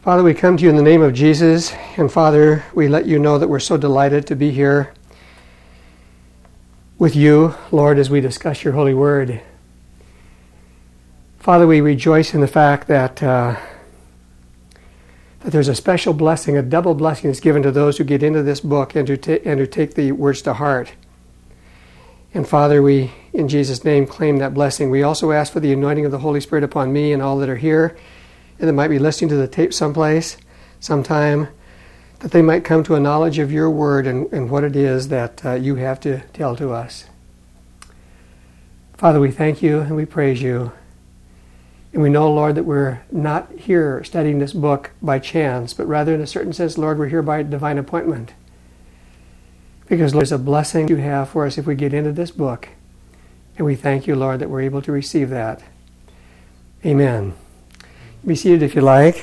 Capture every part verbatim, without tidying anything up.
Father, we come to you in the name of Jesus, and Father, we let you know that we're so delighted to be here with you, Lord, as we discuss your holy word. Father, we rejoice in the fact that uh, that there's a special blessing, a double blessing that's given to those who get into this book and who, ta- and who take the words to heart. And Father, we, in Jesus' name, claim that blessing. We also ask for the anointing of the Holy Spirit upon me and all that are here, and that might be listening to the tape someplace, sometime, that they might come to a knowledge of your word and, and what it is that uh, you have to tell to us. Father, we thank you and we praise you. And we know, Lord, that we're not here studying this book by chance, but rather in a certain sense, Lord, we're here by divine appointment. Because, Lord, there's a blessing you have for us if we get into this book. And we thank you, Lord, that we're able to receive that. Amen. Be seated if you like.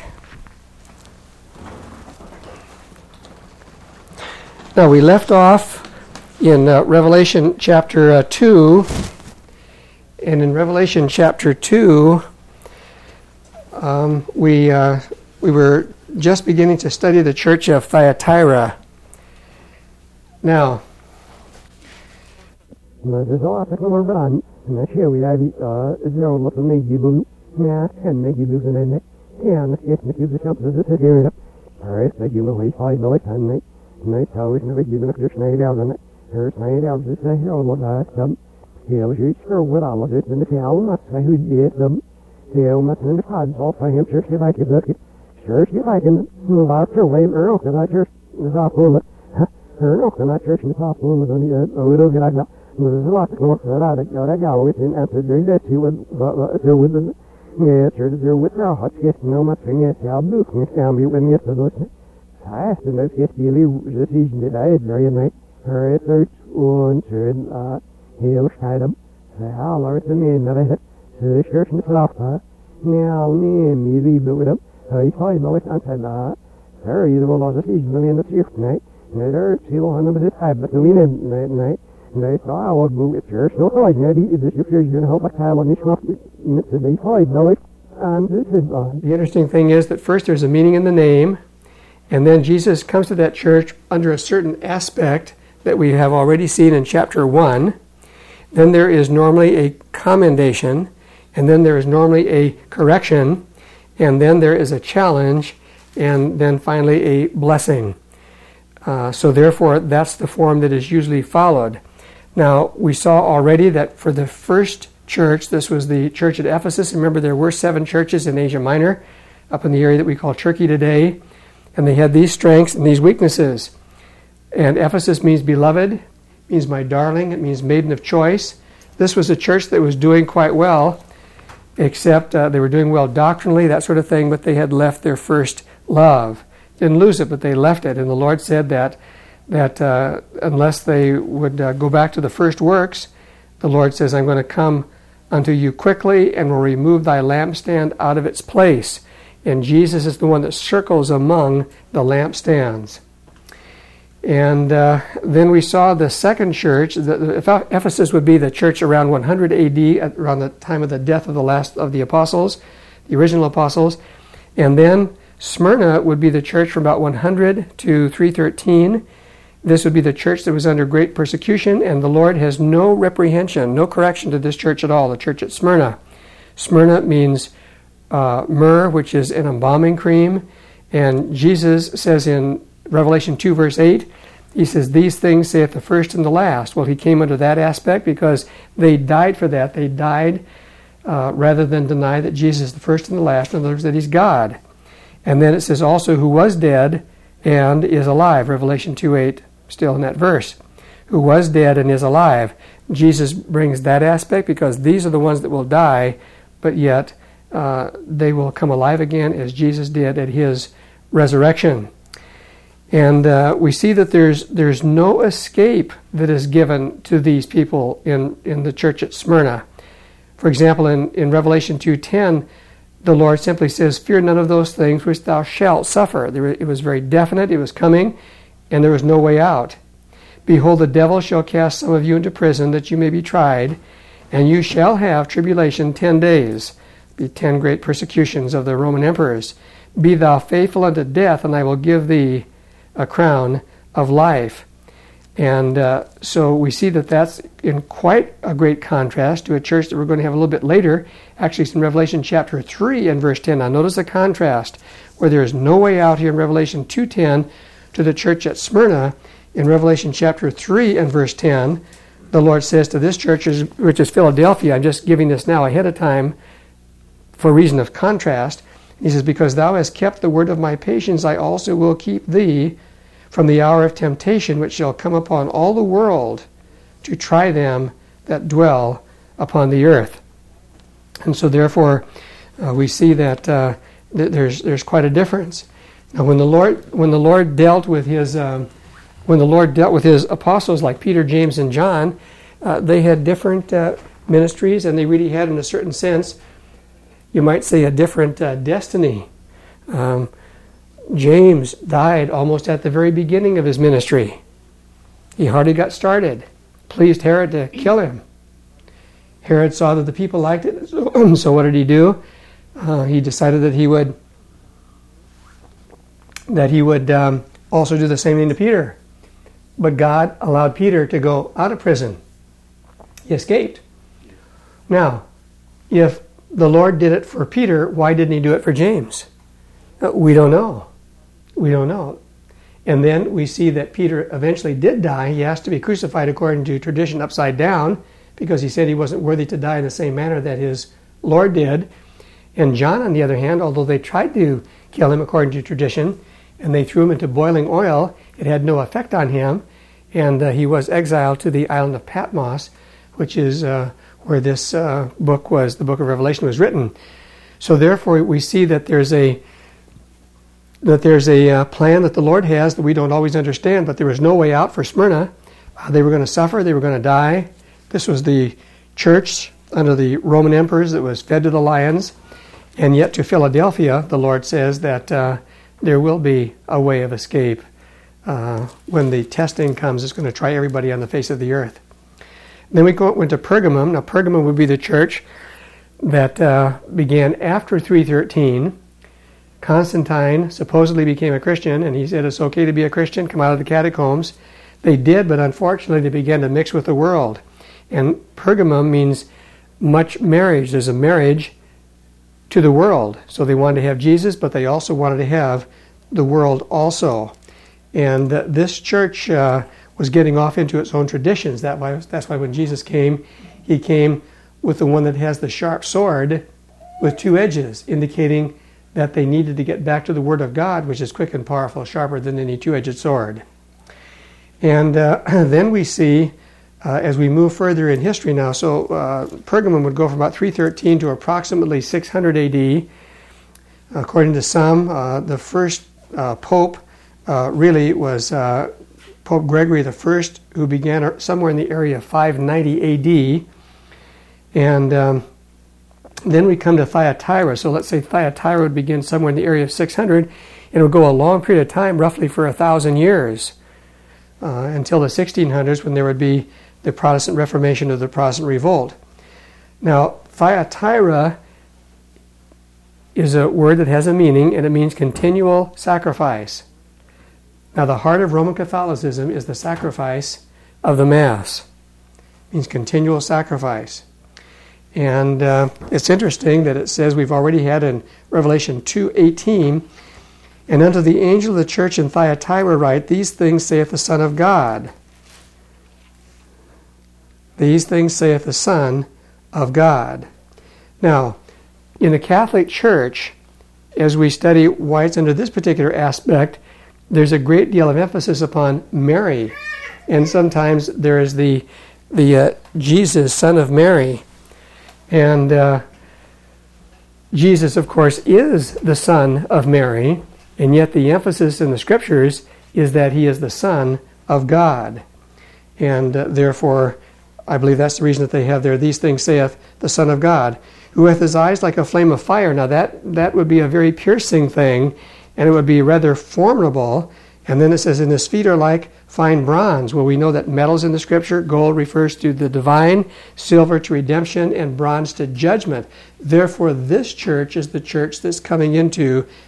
Now, we left off in uh, Revelation chapter uh, two. And in Revelation chapter two, um, we, uh, we were just beginning to study the church of Thyatira. Now, Ja, en met je doet en ja, en het met je beschouwt dat het hier. Maar het je wil niet hij nooit aan nee. Nee, zou is nog je nog dus nee dan en er zijn dan dus heel wat daar dan. Heel iets voor wat alles is in de taal maar hij hoe die dan. Heel met in de pads al van hem just like it look it. Sure you like in the water way earl that I just is off full. Earl can I just is off full on the a little bit like that. There's a lot of work that I got I got with in after doing that he would there with the ja, er er wordt wel hard gist, nou maar vind je zelf doet niet aan wie wanneer het doet. Hij is dus gist jullie dat is niet uit very nice. Er is er onzin uh heel scheidem. Ja, maar het is niet dat het ze schurt niet af. Nou, nee, me wie doet hem. Hij hij nooit aan zijn na. Er is wel dat is niet in de schrift, nee. Nee, er is heel aan de tijd, maar we nee, nee. Nee, I would move it here. So like that, this is you're going to help my child on this rough. They fight, no, and this is on. The interesting thing is that first there's a meaning in the name, and then Jesus comes to that church under a certain aspect that we have already seen in chapter one. Then there is normally a commendation, and then there is normally a correction, and then there is a challenge, and then finally a blessing. Uh, so therefore, that's the form that is usually followed. Now, we saw already that for the first church, this was the church at Ephesus. Remember, there were seven churches in Asia Minor, up in the area that we call Turkey today, and they had these strengths and these weaknesses. And Ephesus means beloved, means my darling, it means maiden of choice. This was a church that was doing quite well, except uh, they were doing well doctrinally, that sort of thing, but they had left their first love. Didn't lose it, but they left it. And the Lord said that that uh, unless they would uh, go back to the first works, the Lord says, I'm going to come unto you quickly and will remove thy lampstand out of its place. And Jesus is the one that circles among the lampstands. And uh, then we saw the second church. The, the, Ephesus would be the church around one hundred A D, at, around the time of the death of the last of the apostles, the original apostles. And then Smyrna would be the church from about one hundred to three thirteen. This would be the church that was under great persecution, and the Lord has no reprehension, no correction to this church at all, the church at Smyrna. Smyrna means uh, myrrh, which is an embalming cream, and Jesus says in Revelation two, verse eight, he says, these things saith the first and the last. Well, he came under that aspect because they died for that. They died uh, rather than deny that Jesus is the first and the last, in other words, that he's God. And then it says also who was dead and is alive, Revelation two eight. Still in that verse, who was dead and is alive. Jesus brings that aspect because these are the ones that will die, but yet uh, they will come alive again as Jesus did at his resurrection. And uh, we see that there's there's no escape that is given to these people in, in the church at Smyrna. For example, in, in Revelation two ten, the Lord simply says, fear none of those things which thou shalt suffer. There, it was very definite, it was coming, and there was no way out. Behold, the devil shall cast some of you into prison, that you may be tried, and you shall have tribulation ten days. Be ten great persecutions of the Roman emperors. Be thou faithful unto death, and I will give thee a crown of life. And uh, so we see that that's in quite a great contrast to a church that we're going to have a little bit later. Actually, it's in Revelation chapter three and verse ten. Now notice the contrast, where there is no way out here in Revelation two ten to the church at Smyrna. In Revelation chapter three and verse ten, the Lord says to this church, which is Philadelphia, I'm just giving this now ahead of time for reason of contrast. He says, because thou hast kept the word of my patience, I also will keep thee from the hour of temptation, which shall come upon all the world to try them that dwell upon the earth. And so therefore, uh, we see that uh, th- there's there's quite a difference. Now, when the Lord when the Lord dealt with his um, when the Lord dealt with his apostles like Peter, James, and John, uh, they had different uh, ministries, and they really had, in a certain sense, you might say, a different uh, destiny. Um, James died almost at the very beginning of his ministry. He hardly got started. Pleased Herod to kill him. Herod saw that the people liked it, so, so what did he do? Uh, he decided that he would that he would um, also do the same thing to Peter. But God allowed Peter to go out of prison. He escaped. Now, if the Lord did it for Peter, why didn't he do it for James? Uh, we don't know. We don't know. And then we see that Peter eventually did die. He asked to be crucified according to tradition upside down, because he said he wasn't worthy to die in the same manner that his Lord did. And John, on the other hand, although they tried to kill him according to tradition, and they threw him into boiling oil, it had no effect on him, and uh, he was exiled to the island of Patmos, which is uh, where this uh, book was, the book of Revelation was written. So therefore we see that there's a that there's a uh, plan that the Lord has that we don't always understand, but there was no way out for Smyrna. Uh, they were going to suffer, they were going to die. This was the church under the Roman emperors that was fed to the lions, and yet to Philadelphia, the Lord says that uh, there will be a way of escape. Uh, when the testing comes, it's going to try everybody on the face of the earth. Then we go, went to Pergamum. Now Pergamum would be the church that uh, began after three thirteen. Constantine supposedly became a Christian, and he said it's okay to be a Christian, come out of the catacombs. They did, but unfortunately they began to mix with the world. And Pergamum means much marriage. There's a marriage to the world. So they wanted to have Jesus, but they also wanted to have the world also. And uh, this church uh, was getting off into its own traditions. That why, that's why when Jesus came, he came with the one that has the sharp sword with two edges, indicating that they needed to get back to the Word of God, which is quick and powerful, sharper than any two-edged sword. And uh, then we see, uh, as we move further in history now, so uh, Pergamum would go from about three thirteen to approximately six hundred A D. According to some, uh, the first uh, pope uh, really was uh, Pope Gregory the First, who began somewhere in the area of five ninety A D. And um, then we come to Thyatira. So let's say Thyatira would begin somewhere in the area of six hundred, and it would go a long period of time, roughly for a thousand years, uh, until the sixteen hundreds, when there would be the Protestant Reformation or the Protestant Revolt. Now, Thyatira is a word that has a meaning, and it means continual sacrifice. Now, the heart of Roman Catholicism is the sacrifice of the Mass. It means continual sacrifice. And uh, it's interesting that it says, we've already had in Revelation two eighteen, and unto the angel of the church in Thyatira write, these things saith the Son of God. These things saith the Son of God. Now, in the Catholic Church, as we study why it's under this particular aspect, there's a great deal of emphasis upon Mary. And sometimes there is the, the uh, Jesus, Son of Mary. And uh, Jesus, of course, is the Son of Mary, and yet the emphasis in the Scriptures is that he is the Son of God. And uh, therefore, I believe that's the reason that they have there, these things saith the Son of God, who hath his eyes like a flame of fire. Now that, that would be a very piercing thing, and it would be rather formidable. And then it says, and his feet are like fine bronze. Well, we know that metals in the Scripture, gold refers to the divine, silver to redemption, and bronze to judgment. Therefore, this church is the church that's coming into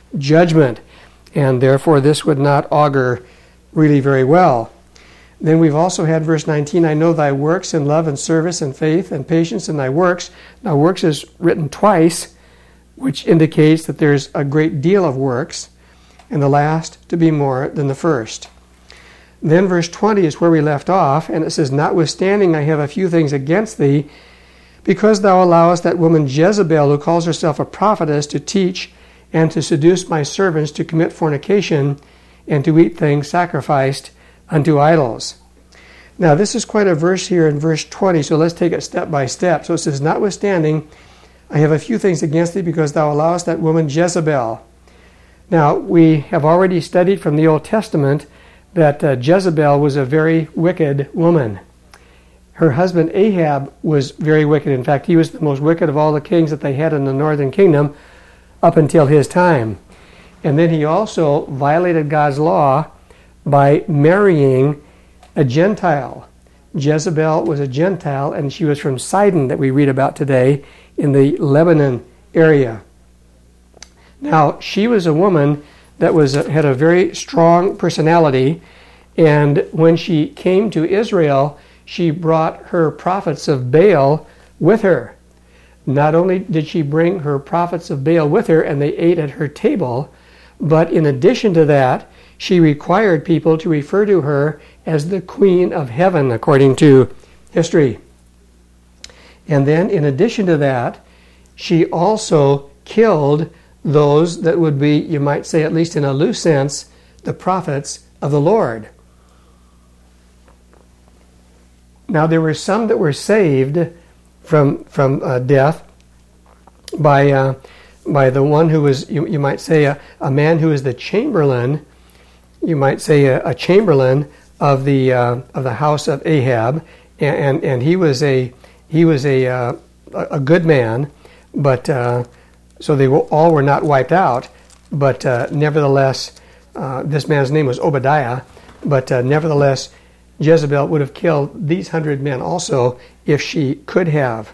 judgment. And therefore, this would not augur really very well. Then we've also had verse nineteen, I know thy works and love and service and faith and patience in thy works. Now, works is written twice, which indicates that there's a great deal of works, and the last to be more than the first. Then verse twenty is where we left off, and it says, notwithstanding I have a few things against thee, because thou allowest that woman Jezebel, who calls herself a prophetess, to teach and to seduce my servants to commit fornication and to eat things sacrificed unto idols. Now, this is quite a verse here in verse twenty, so let's take it step by step. So it says, notwithstanding, I have a few things against thee, because thou allowest that woman Jezebel. Now, we have already studied from the Old Testament that uh, Jezebel was a very wicked woman. Her husband Ahab was very wicked. In fact, he was the most wicked of all the kings that they had in the northern kingdom up until his time. And then he also violated God's law by marrying a Gentile. Jezebel was a Gentile, and she was from Sidon that we read about today in the Lebanon area. Now, she was a woman that was a, had a very strong personality, and when she came to Israel, she brought her prophets of Baal with her. Not only did she bring her prophets of Baal with her, and they ate at her table, but in addition to that, she required people to refer to her as the Queen of Heaven, according to history. And then, in addition to that, she also killed those that would be, you might say, at least in a loose sense, the prophets of the Lord. Now, there were some that were saved from from uh, death by uh, by the one who was, you, you might say, a, a man who is the chamberlain. You might say a, a chamberlain of the uh, of the house of Ahab, and and, and he was a he was a uh, a good man, but uh, so they were, all were not wiped out. But uh, nevertheless, uh, this man's name was Obadiah. But uh, nevertheless, Jezebel would have killed these hundred men also if she could have.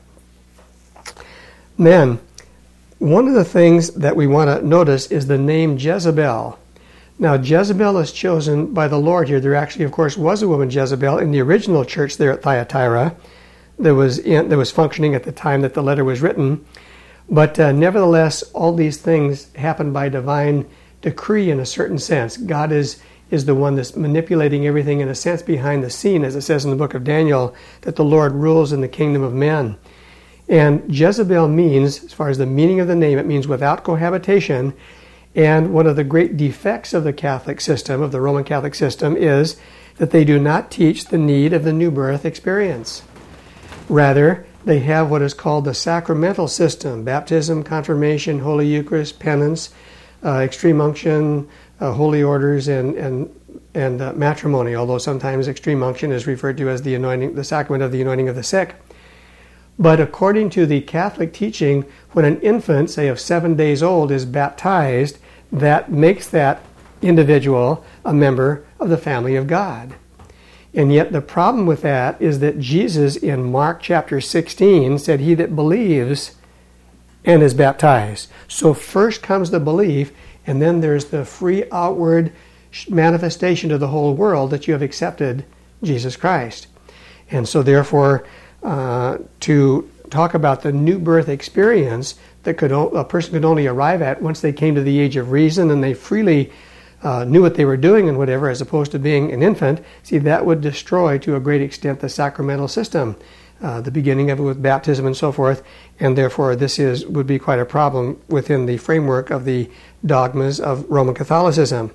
Then, one of the things that we want to notice is the name Jezebel. Now, Jezebel is chosen by the Lord here. There actually, of course, was a woman Jezebel in the original church there at Thyatira that was in, that was functioning at the time that the letter was written. But uh, nevertheless, all these things happen by divine decree in a certain sense. God is is the one that's manipulating everything in a sense behind the scene, as it says in the book of Daniel, that the Lord rules in the kingdom of men. And Jezebel means, as far as the meaning of the name, it means without cohabitation. And one of the great defects of the Catholic system, of the Roman Catholic system, is that they do not teach the need of the new birth experience. Rather, they have what is called the sacramental system: baptism, confirmation, Holy Eucharist, penance, uh, extreme unction, uh, holy orders, and and and uh, matrimony. Although sometimes extreme unction is referred to as the anointing, the sacrament of the anointing of the sick. But according to the Catholic teaching, when an infant, say of seven days old, is baptized, that makes that individual a member of the family of God. And yet the problem with that is that Jesus in Mark chapter sixteen said, he that believes and is baptized. So first comes the belief, and then there's the free outward manifestation to the whole world that you have accepted Jesus Christ. And so therefore, uh, to talk about the new birth experience that could o- a person could only arrive at once they came to the age of reason and they freely uh, knew what they were doing and whatever, as opposed to being an infant, see, that would destroy to a great extent the sacramental system, uh, the beginning of it with baptism and so forth, and therefore this is would be quite a problem within the framework of the dogmas of Roman Catholicism.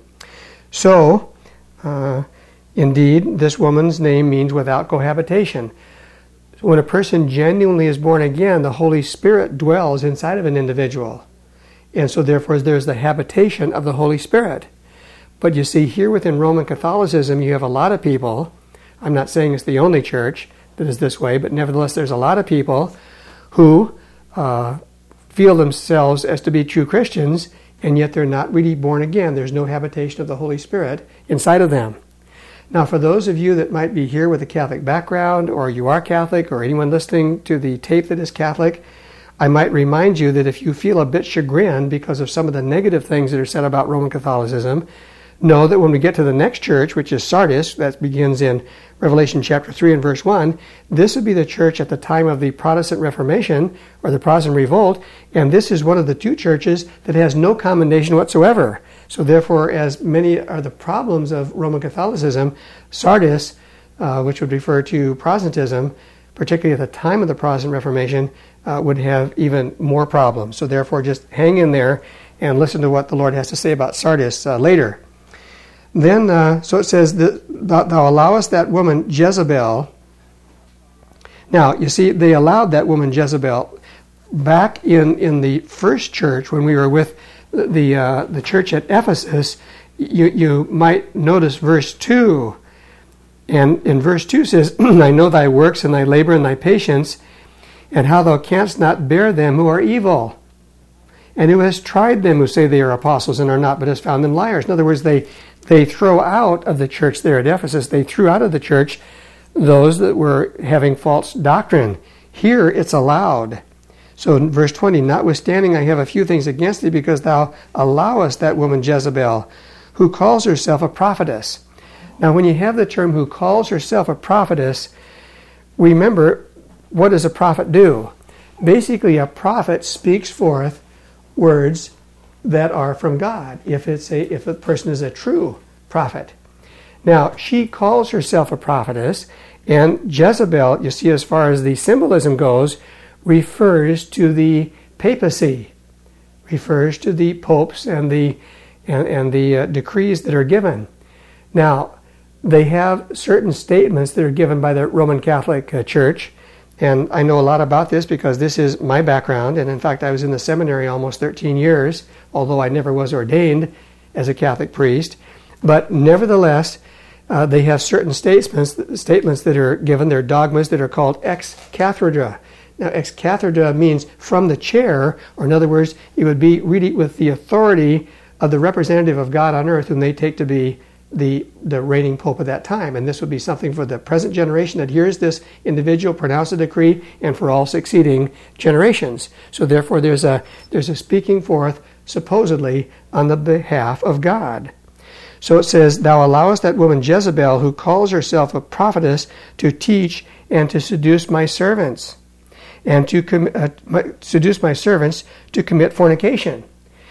So, uh, indeed, this woman's name means without cohabitation. When a person genuinely is born again, the Holy Spirit dwells inside of an individual. And so therefore there's the habitation of the Holy Spirit. But you see, here within Roman Catholicism, you have a lot of people, I'm not saying it's the only church that is this way, but nevertheless there's a lot of people who uh, feel themselves as to be true Christians, and yet they're not really born again. There's no habitation of the Holy Spirit inside of them. Now, for those of you that might be here with a Catholic background, or you are Catholic, or anyone listening to the tape that is Catholic, I might remind you that if you feel a bit chagrined because of some of the negative things that are said about Roman Catholicism, know that when we get to the next church, which is Sardis, that begins in Revelation chapter three and verse one, this would be the church at the time of the Protestant Reformation, or the Protestant Revolt, and this is one of the two churches that has no commendation whatsoever. So therefore, as many are the problems of Roman Catholicism, Sardis, uh, which would refer to Protestantism, particularly at the time of the Protestant Reformation, uh, would have even more problems. So therefore, just hang in there and listen to what the Lord has to say about Sardis uh, later. Then, uh, so it says, that thou allowest that woman Jezebel. Now, you see, they allowed that woman Jezebel back in, in the first church when we were with the uh, the church at Ephesus. You, you might notice verse two. And in verse two says, I know thy works and thy labor and thy patience, and how thou canst not bear them who are evil, and who has tried them who say they are apostles and are not, but has found them liars. In other words, they They throw out of the church there at Ephesus, they threw out of the church those that were having false doctrine. Here it's allowed. So in verse twenty, notwithstanding I have a few things against thee, because thou allowest that woman Jezebel, who calls herself a prophetess. Now when you have the term who calls herself a prophetess, remember, what does a prophet do? Basically, a prophet speaks forth words that are from God, if it's a if a person is a true prophet. Now, she calls herself a prophetess, and Jezebel, you see, as far as the symbolism goes, refers to the papacy, refers to the popes and the and, and the uh, decrees that are given. Now, they have certain statements that are given by the Roman Catholic uh, Church, and I know a lot about this because this is my background, and in fact I was in the seminary almost thirteen years, although I never was ordained as a Catholic priest. But nevertheless, uh, they have certain statements, statements that are given, they're dogmas that are called ex cathedra. Now, ex cathedra means from the chair, or in other words, it would be really with the authority of the representative of God on earth, whom they take to be the the reigning pope at that time. And this would be something for the present generation that hears this individual pronounce a decree, and for all succeeding generations. So therefore there's a there's a speaking forth supposedly on the behalf of God. So it says, thou allowest that woman Jezebel, who calls herself a prophetess, to teach and to seduce my servants, and to com- uh, my, seduce my servants to commit fornication.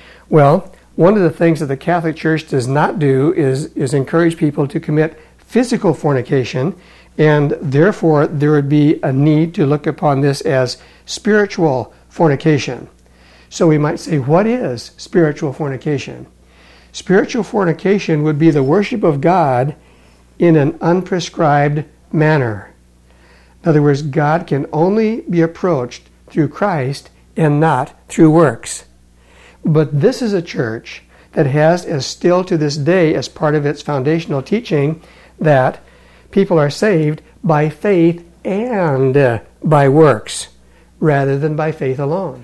Well, one of the things that the Catholic Church does not do is, is encourage people to commit physical fornication, and therefore there would be a need to look upon this as spiritual fornication. So we might say, what is spiritual fornication? Spiritual fornication would be the worship of God in an unprescribed manner. In other words, God can only be approached through Christ and not through works. But this is a church that has, as still to this day, as part of its foundational teaching, that people are saved by faith and uh, by works, rather than by faith alone.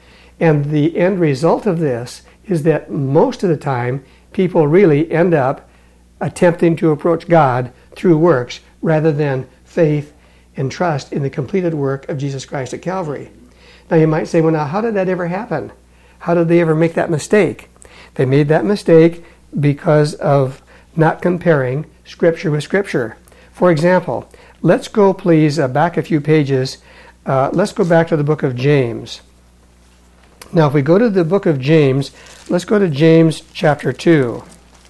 And the end result of this is that most of the time, people really end up attempting to approach God through works, rather than faith and trust in the completed work of Jesus Christ at Calvary. Now you might say, well, now how did that ever happen? How did they ever make that mistake? They made that mistake because of not comparing Scripture with Scripture. For example, let's go please uh, back a few pages. Uh, let's go back to the book of James. Now if we go to the book of James, let's go to James chapter two.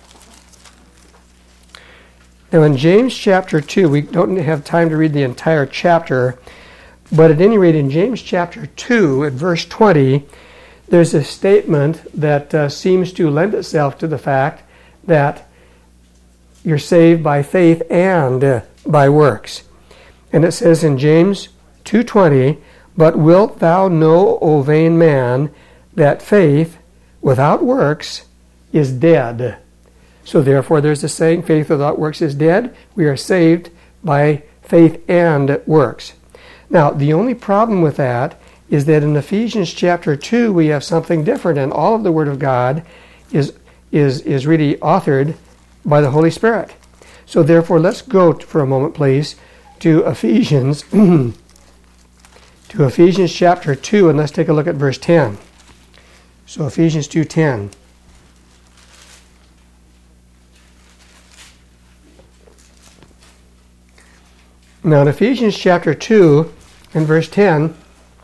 Now in James chapter two, we don't have time to read the entire chapter, but at any rate in James chapter two, at verse twenty, there's a statement that uh, seems to lend itself to the fact that you're saved by faith and uh, by works. And it says in James two twenty, but wilt thou know, O vain man, that faith without works is dead? So therefore there's a saying, faith without works is dead. We are saved by faith and works. Now, the only problem with that is that in Ephesians chapter two, we have something different, and all of the Word of God is, is, is really authored by the Holy Spirit. So therefore, let's go for a moment, please, to Ephesians to Ephesians chapter two, and let's take a look at verse ten. So Ephesians two ten. Now in Ephesians chapter two and verse ten,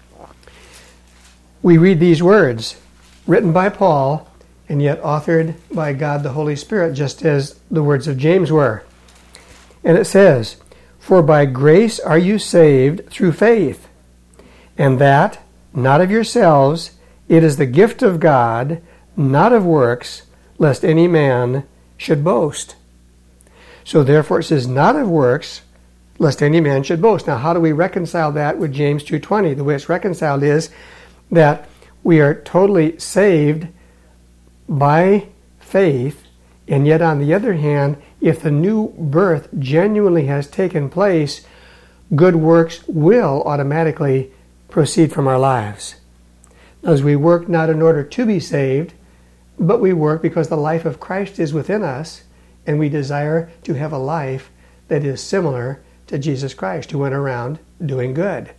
we read these words, written by Paul, and yet authored by God the Holy Spirit, just as the words of James were. And it says, "For by grace are you saved through faith, and that, not of yourselves, it is the gift of God, not of works, lest any man should boast." So therefore it says, not of works, lest any man should boast. Now how do we reconcile that with James two twenty? The way it's reconciled is that we are totally saved by faith, and yet on the other hand, if the new birth genuinely has taken place, good works will automatically proceed from our lives. As we work not in order to be saved, but we work because the life of Christ is within us, and we desire to have a life that is similar to Jesus Christ, who went around doing good.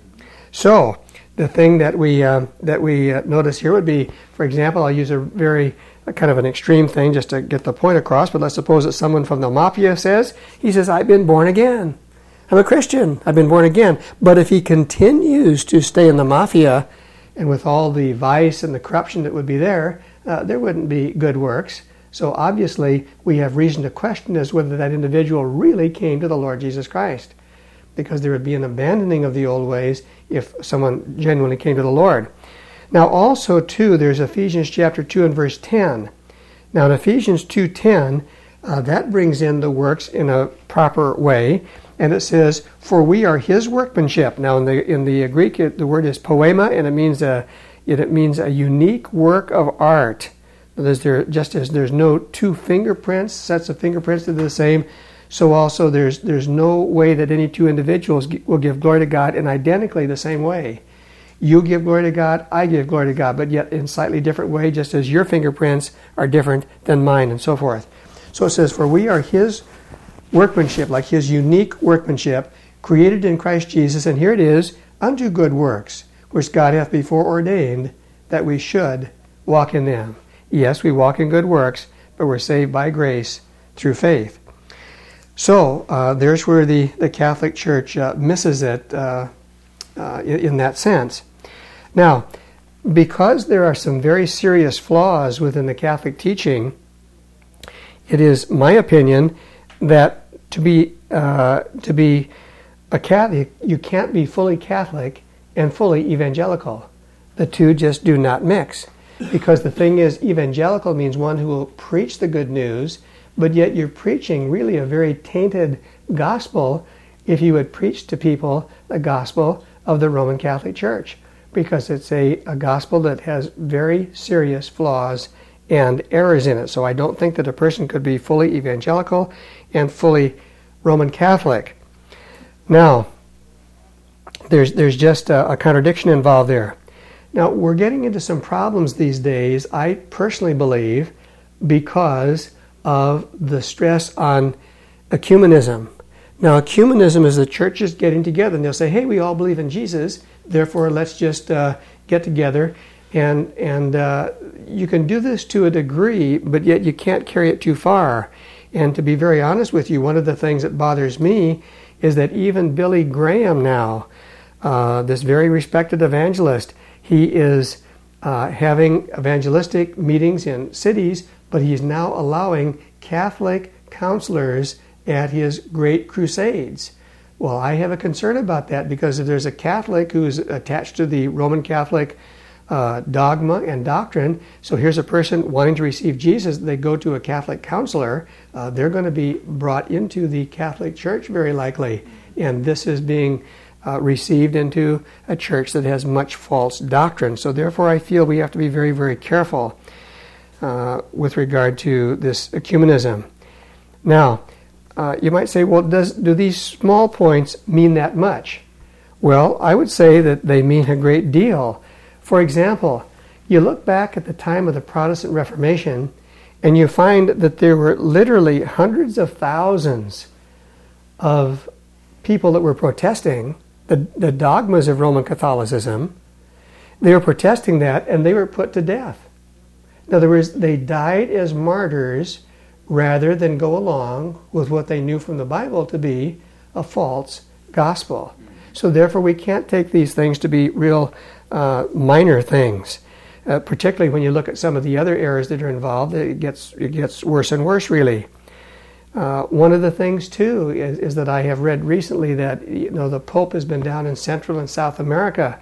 So, the thing that we uh, that we uh, notice here would be, for example, I'll use a very uh, kind of an extreme thing just to get the point across, but let's suppose that someone from the mafia says, he says, "I've been born again. I'm a Christian. I've been born again." But if he continues to stay in the mafia, and with all the vice and the corruption that would be there, uh, there wouldn't be good works. So obviously, we have reason to question as whether that individual really came to the Lord Jesus Christ, because there would be an abandoning of the old ways if someone genuinely came to the Lord. Now also, too, there's Ephesians chapter two and verse ten. Now in Ephesians two ten, uh, that brings in the works in a proper way, and it says, "For we are His workmanship." Now in the in the Greek, it, the word is poema, and it means a it, it means a unique work of art. There's there, just as there's no two fingerprints, sets of fingerprints that are the same, so also there's there's no way that any two individuals will give glory to God in identically the same way. You give glory to God, I give glory to God, but yet in slightly different way, just as your fingerprints are different than mine, and so forth. So it says, "For we are His workmanship," like His unique workmanship, created in Christ Jesus, and here it is, "unto good works, which God hath before ordained that we should walk in them." Yes, we walk in good works, but we're saved by grace through faith. So uh, there's where the, the Catholic Church uh, misses it uh, uh, in, in that sense. Now, because there are some very serious flaws within the Catholic teaching, it is my opinion that to be uh, to be a Catholic, you can't be fully Catholic and fully evangelical. The two just do not mix. Because the thing is, evangelical means one who will preach the good news, but yet you're preaching really a very tainted gospel if you would preach to people the gospel of the Roman Catholic Church, because it's a, a gospel that has very serious flaws and errors in it. So I don't think that a person could be fully evangelical and fully Roman Catholic. Now, there's, there's just a, a contradiction involved there. Now, we're getting into some problems these days, I personally believe, because of the stress on ecumenism. Now, ecumenism is the churches getting together, and they'll say, "Hey, we all believe in Jesus, therefore let's just uh, get together." And, and uh, you can do this to a degree, but yet you can't carry it too far. And to be very honest with you, one of the things that bothers me is that even Billy Graham now, uh, this very respected evangelist, he is uh, having evangelistic meetings in cities, but he's now allowing Catholic counselors at his great crusades. Well, I have a concern about that, because if there's a Catholic who's attached to the Roman Catholic uh, dogma and doctrine, so here's a person wanting to receive Jesus, they go to a Catholic counselor, uh, they're going to be brought into the Catholic Church very likely, and this is being Uh, received into a church that has much false doctrine. So therefore I feel we have to be very, very careful uh, with regard to this ecumenism. Now, uh, you might say, well, does, do these small points mean that much? Well, I would say that they mean a great deal. For example, you look back at the time of the Protestant Reformation, and you find that there were literally hundreds of thousands of people that were protesting the, the dogmas of Roman Catholicism. They were protesting that, and they were put to death. In other words, they died as martyrs rather than go along with what they knew from the Bible to be a false gospel. So therefore, we can't take these things to be real uh, minor things. Uh, particularly when you look at some of the other errors that are involved, it gets it gets worse and worse, really. Uh, one of the things, too, is, is that I have read recently that, you know, the Pope has been down in Central and South America,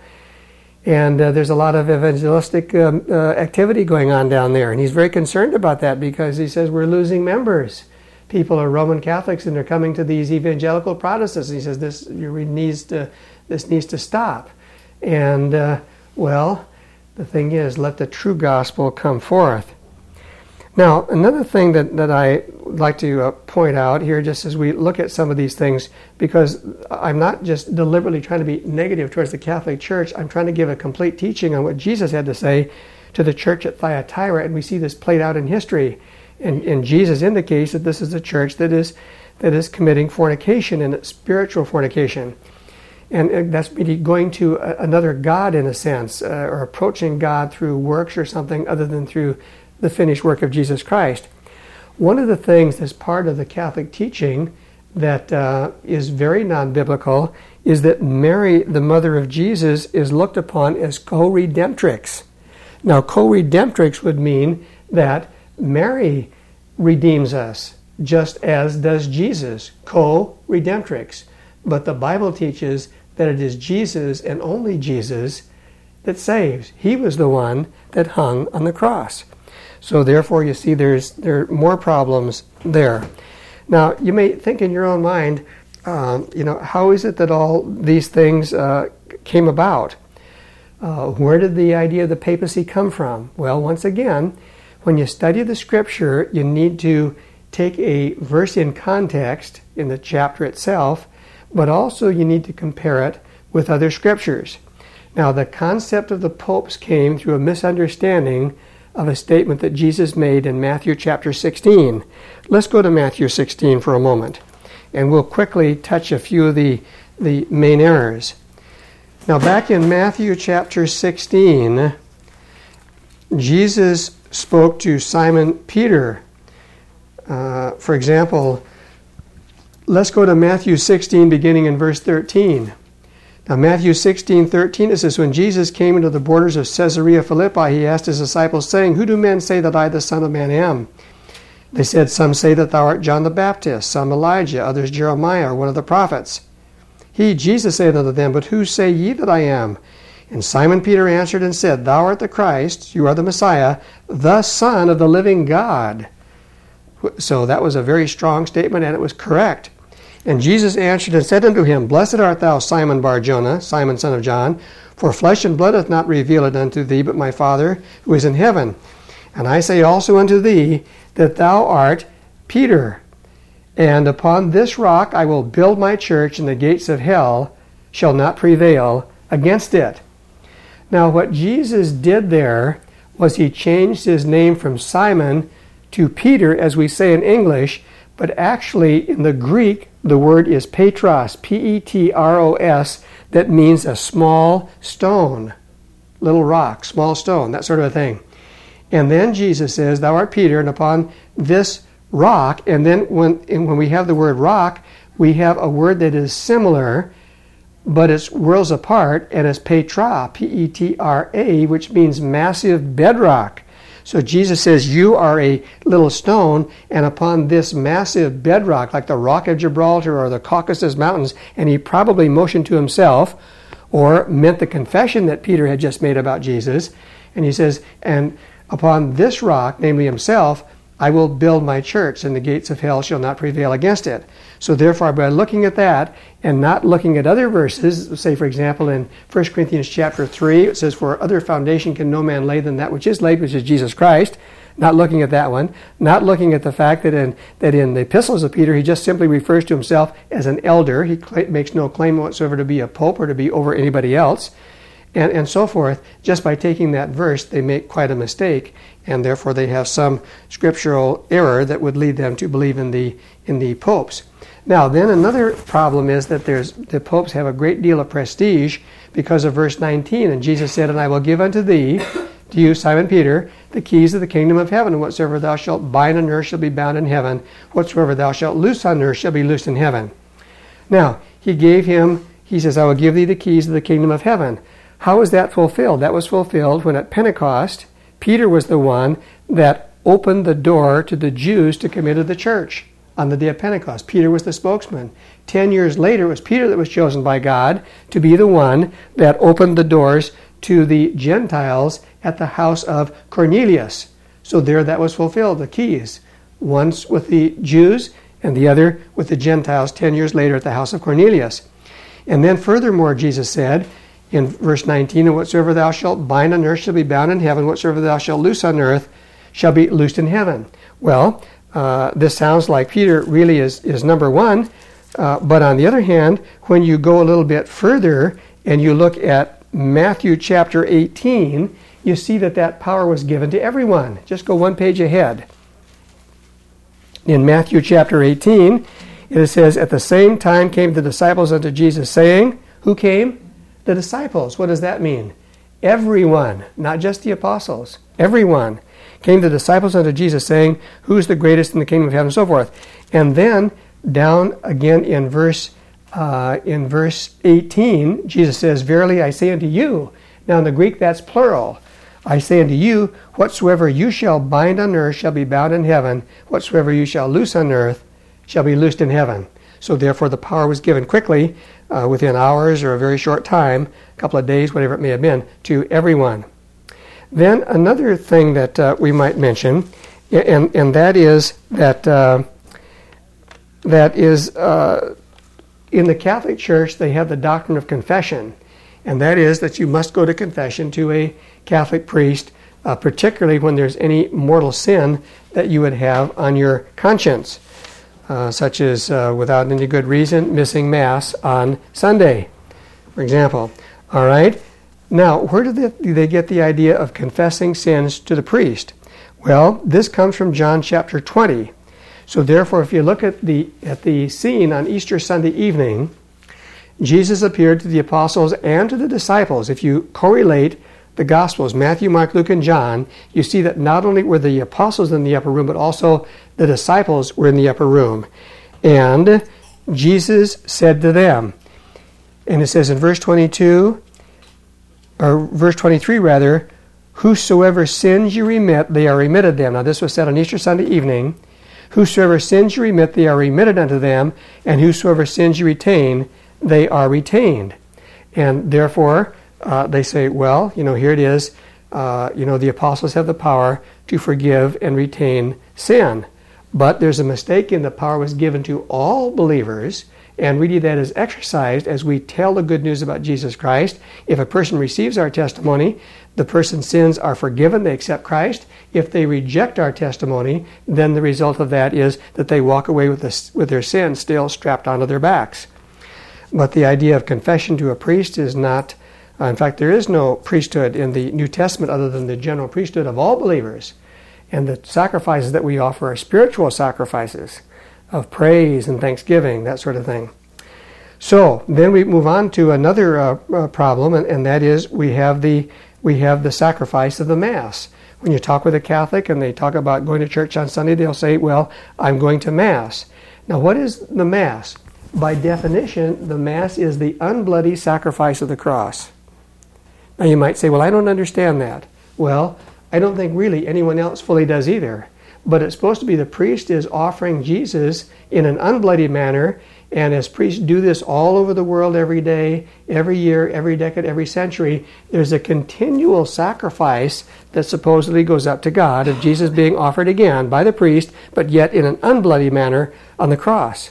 and uh, there's a lot of evangelistic um, uh, activity going on down there, and he's very concerned about that because he says we're losing members. People are Roman Catholics, and they're coming to these evangelical Protestants. And he says this needs to this needs to stop. And uh, well, the thing is, let the true gospel come forth. Now, another thing that, that I would like to uh, point out here, just as we look at some of these things, because I'm not just deliberately trying to be negative towards the Catholic Church, I'm trying to give a complete teaching on what Jesus had to say to the church at Thyatira, and we see this played out in history. And, and Jesus indicates that this is a church that is that is committing fornication, and it's spiritual fornication. And, and that's really going to a, another God, in a sense, uh, or approaching God through works or something other than through the finished work of Jesus Christ. One of the things that's part of the Catholic teaching that uh, is very non-biblical is that Mary, the mother of Jesus, is looked upon as co-redemptrix. Now, co-redemptrix would mean that Mary redeems us, just as does Jesus, co-redemptrix. But the Bible teaches that it is Jesus and only Jesus that saves. He was the one that hung on the cross. So therefore, you see, there's there are more problems there. Now, you may think in your own mind, um, you know, how is it that all these things uh, came about? Uh, where did the idea of the papacy come from? Well, once again, when you study the Scripture, you need to take a verse in context in the chapter itself, but also you need to compare it with other Scriptures. Now, the concept of the popes came through a misunderstanding of a statement that Jesus made in Matthew chapter sixteen. Let's go to Matthew sixteen for a moment, and we'll quickly touch a few of the, the main errors. Now, back in Matthew chapter sixteen, Jesus spoke to Simon Peter. Uh, for example, let's go to Matthew sixteen, beginning in verse thirteen. Now, Matthew sixteen, thirteen, it says, when Jesus came into the borders of Caesarea Philippi, he asked his disciples, saying, who do men say that I, the Son of Man, am? They said, some say that thou art John the Baptist, some Elijah, others Jeremiah, or one of the prophets. He, Jesus, said unto them, but who say ye that I am? And Simon Peter answered and said, thou art the Christ, you are the Messiah, the Son of the living God. So that was a very strong statement, and it was correct. And Jesus answered and said unto him, blessed art thou, Simon Bar-Jonah, Simon son of John, for flesh and blood hath not revealed it unto thee, but my Father who is in heaven. And I say also unto thee, that thou art Peter, and upon this rock I will build my church, and the gates of hell shall not prevail against it. Now, what Jesus did there was he changed his name from Simon to Peter, as we say in English, but actually in the Greek, the word is Petros, P E T R O S, that means a small stone, little rock, small stone, that sort of a thing. And then Jesus says, thou art Peter, and upon this rock, and then when, when we have the word rock, we have a word that is similar, but it's worlds apart, and it's Petra, P E T R A, which means massive bedrock. So Jesus says, you are a little stone, and upon this massive bedrock, like the Rock of Gibraltar or the Caucasus Mountains, and he probably motioned to himself, or meant the confession that Peter had just made about Jesus, and he says, and upon this rock, namely himself, I will build my church, and the gates of hell shall not prevail against it. So therefore, by looking at that, and not looking at other verses, say, for example, in First Corinthians chapter three, it says, for other foundation can no man lay than that which is laid, which is Jesus Christ. Not looking at that one. Not looking at the fact that in that in the epistles of Peter, he just simply refers to himself as an elder. He cl- makes no claim whatsoever to be a pope or to be over anybody else. and, and so forth. Just by taking that verse, they make quite a mistake, and therefore they have some scriptural error that would lead them to believe in the in the popes. Now, then another problem is that there's the popes have a great deal of prestige because of verse nineteen, and Jesus said, "And I will give unto thee, to you, Simon Peter, the keys of the kingdom of heaven, and whatsoever thou shalt bind on earth shall be bound in heaven, whatsoever thou shalt loose on earth shall be loosed in heaven." Now, he gave him, he says, "I will give thee the keys of the kingdom of heaven." How was that fulfilled? That was fulfilled when at Pentecost, Peter was the one that opened the door to the Jews to come into the church on the day of Pentecost. Peter was the spokesman. Ten years later, it was Peter that was chosen by God to be the one that opened the doors to the Gentiles at the house of Cornelius. So there that was fulfilled, the keys. Once with the Jews and the other with the Gentiles ten years later at the house of Cornelius. And then furthermore, Jesus said in verse nineteen, "And whatsoever thou shalt bind on earth shall be bound in heaven, whatsoever thou shalt loose on earth shall be loosed in heaven." Well, uh, this sounds like Peter really is, is number one. Uh, but on the other hand, when you go a little bit further and you look at Matthew chapter eighteen, you see that that power was given to everyone. Just go one page ahead. In Matthew chapter eighteen, it says, "At the same time came the disciples unto Jesus, saying," who came? The disciples. What does that mean? Everyone, not just the apostles. Everyone came the disciples unto Jesus, saying, "Who's the greatest in the kingdom of heaven?" and so forth. And then down again in verse uh, in verse eighteen, Jesus says, "Verily I say unto you." Now in the Greek that's plural. "I say unto you, whatsoever you shall bind on earth shall be bound in heaven, whatsoever you shall loose on earth shall be loosed in heaven." So therefore the power was given quickly, uh, within hours or a very short time, a couple of days, whatever it may have been, to everyone. Then another thing that uh, we might mention, and, and that is that uh, that is uh, in the Catholic Church they have the doctrine of confession, and that is that you must go to confession to a Catholic priest, uh, particularly when there's any mortal sin that you would have on your conscience, uh, such as uh, without any good reason missing Mass on Sunday, for example. All right. Now, where do they, do they get the idea of confessing sins to the priest? Well, this comes from John chapter twenty. So therefore, if you look at the at the scene on Easter Sunday evening, Jesus appeared to the apostles and to the disciples. If you correlate the Gospels, Matthew, Mark, Luke, and John, you see that not only were the apostles in the upper room, but also the disciples were in the upper room. And Jesus said to them, and it says in verse twenty-two, or verse twenty-three rather, "Whosoever sins you remit, they are remitted them." Now this was said on Easter Sunday evening. "Whosoever sins you remit, they are remitted unto them, and whosoever sins you retain, they are retained." And therefore, uh, they say, well, you know, here it is. Uh, you know, the apostles have the power to forgive and retain sin. But there's a mistake in the power was given to all believers, and really that is exercised as we tell the good news about Jesus Christ. If a person receives our testimony, the person's sins are forgiven, they accept Christ. If they reject our testimony, then the result of that is that they walk away with, this, with their sins still strapped onto their backs. But the idea of confession to a priest is not, uh, in fact, there is no priesthood in the New Testament other than the general priesthood of all believers. And the sacrifices that we offer are spiritual sacrifices of praise and thanksgiving, that sort of thing. So then we move on to another uh, uh, problem, and, and that is we have the we have the sacrifice of the Mass. When you talk with a Catholic and they talk about going to church on Sunday, they'll say, well, I'm going to Mass. Now, what is the Mass? By definition, the Mass is the unbloody sacrifice of the cross. Now, you might say, well, I don't understand that. Well, I don't think really anyone else fully does either. But it's supposed to be the priest is offering Jesus in an unbloody manner, and as priests do this all over the world every day, every year, every decade, every century, there's a continual sacrifice that supposedly goes up to God of Jesus being offered again by the priest, but yet in an unbloody manner on the cross.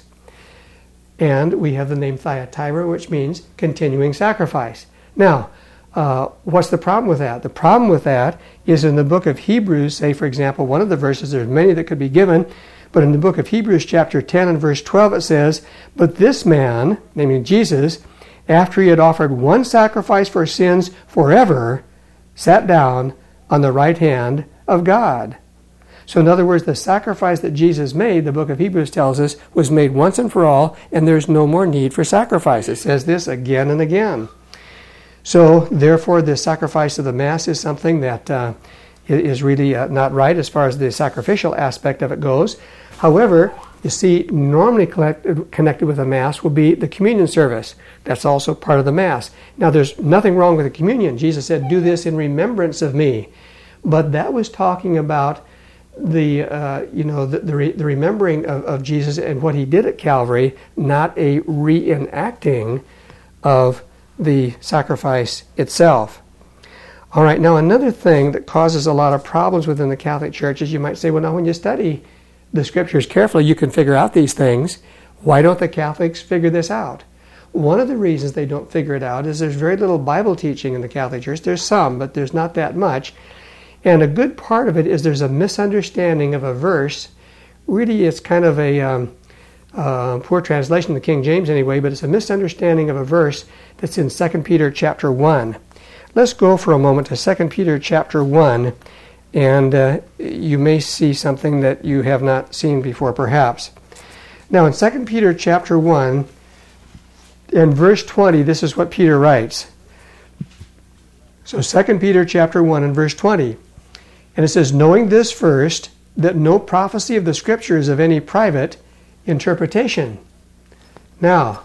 And we have the name Thyatira, which means continuing sacrifice. Now, Uh, what's the problem with that? The problem with that is in the book of Hebrews, say, for example, one of the verses, there's many that could be given, but in the book of Hebrews chapter ten and verse twelve it says, "But this man," namely Jesus, after he had offered one sacrifice for sins forever, sat down on the right hand of God. So in other words, the sacrifice that Jesus made, the book of Hebrews tells us, was made once and for all, and there's no more need for sacrifice. It says this again and again. So therefore, the sacrifice of the Mass is something that uh, is really uh, not right as far as the sacrificial aspect of it goes. However, you see, normally connected, connected with the Mass will be the communion service. That's also part of the Mass. Now, there's nothing wrong with the communion. Jesus said, do this in remembrance of me. But that was talking about the, uh, you know, the, the, re- the remembering of, of Jesus and what he did at Calvary, not a reenacting of the sacrifice itself. All right, now another thing that causes a lot of problems within the Catholic Church is you might say, well, now when you study the Scriptures carefully, you can figure out these things. Why don't the Catholics figure this out? One of the reasons they don't figure it out is there's very little Bible teaching in the Catholic Church. There's some, but there's not that much. And a good part of it is there's a misunderstanding of a verse. Really, it's kind of a um, uh, poor translation of the King James anyway, but it's a misunderstanding of a verse that's in Second Peter chapter one. Let's go for a moment to Second Peter chapter one, and uh, you may see something that you have not seen before, perhaps. Now, in Second Peter chapter one, in verse twenty, this is what Peter writes. So Second Peter chapter one and verse twenty. And it says, knowing this first, that no prophecy of the Scripture is of any private interpretation. Now,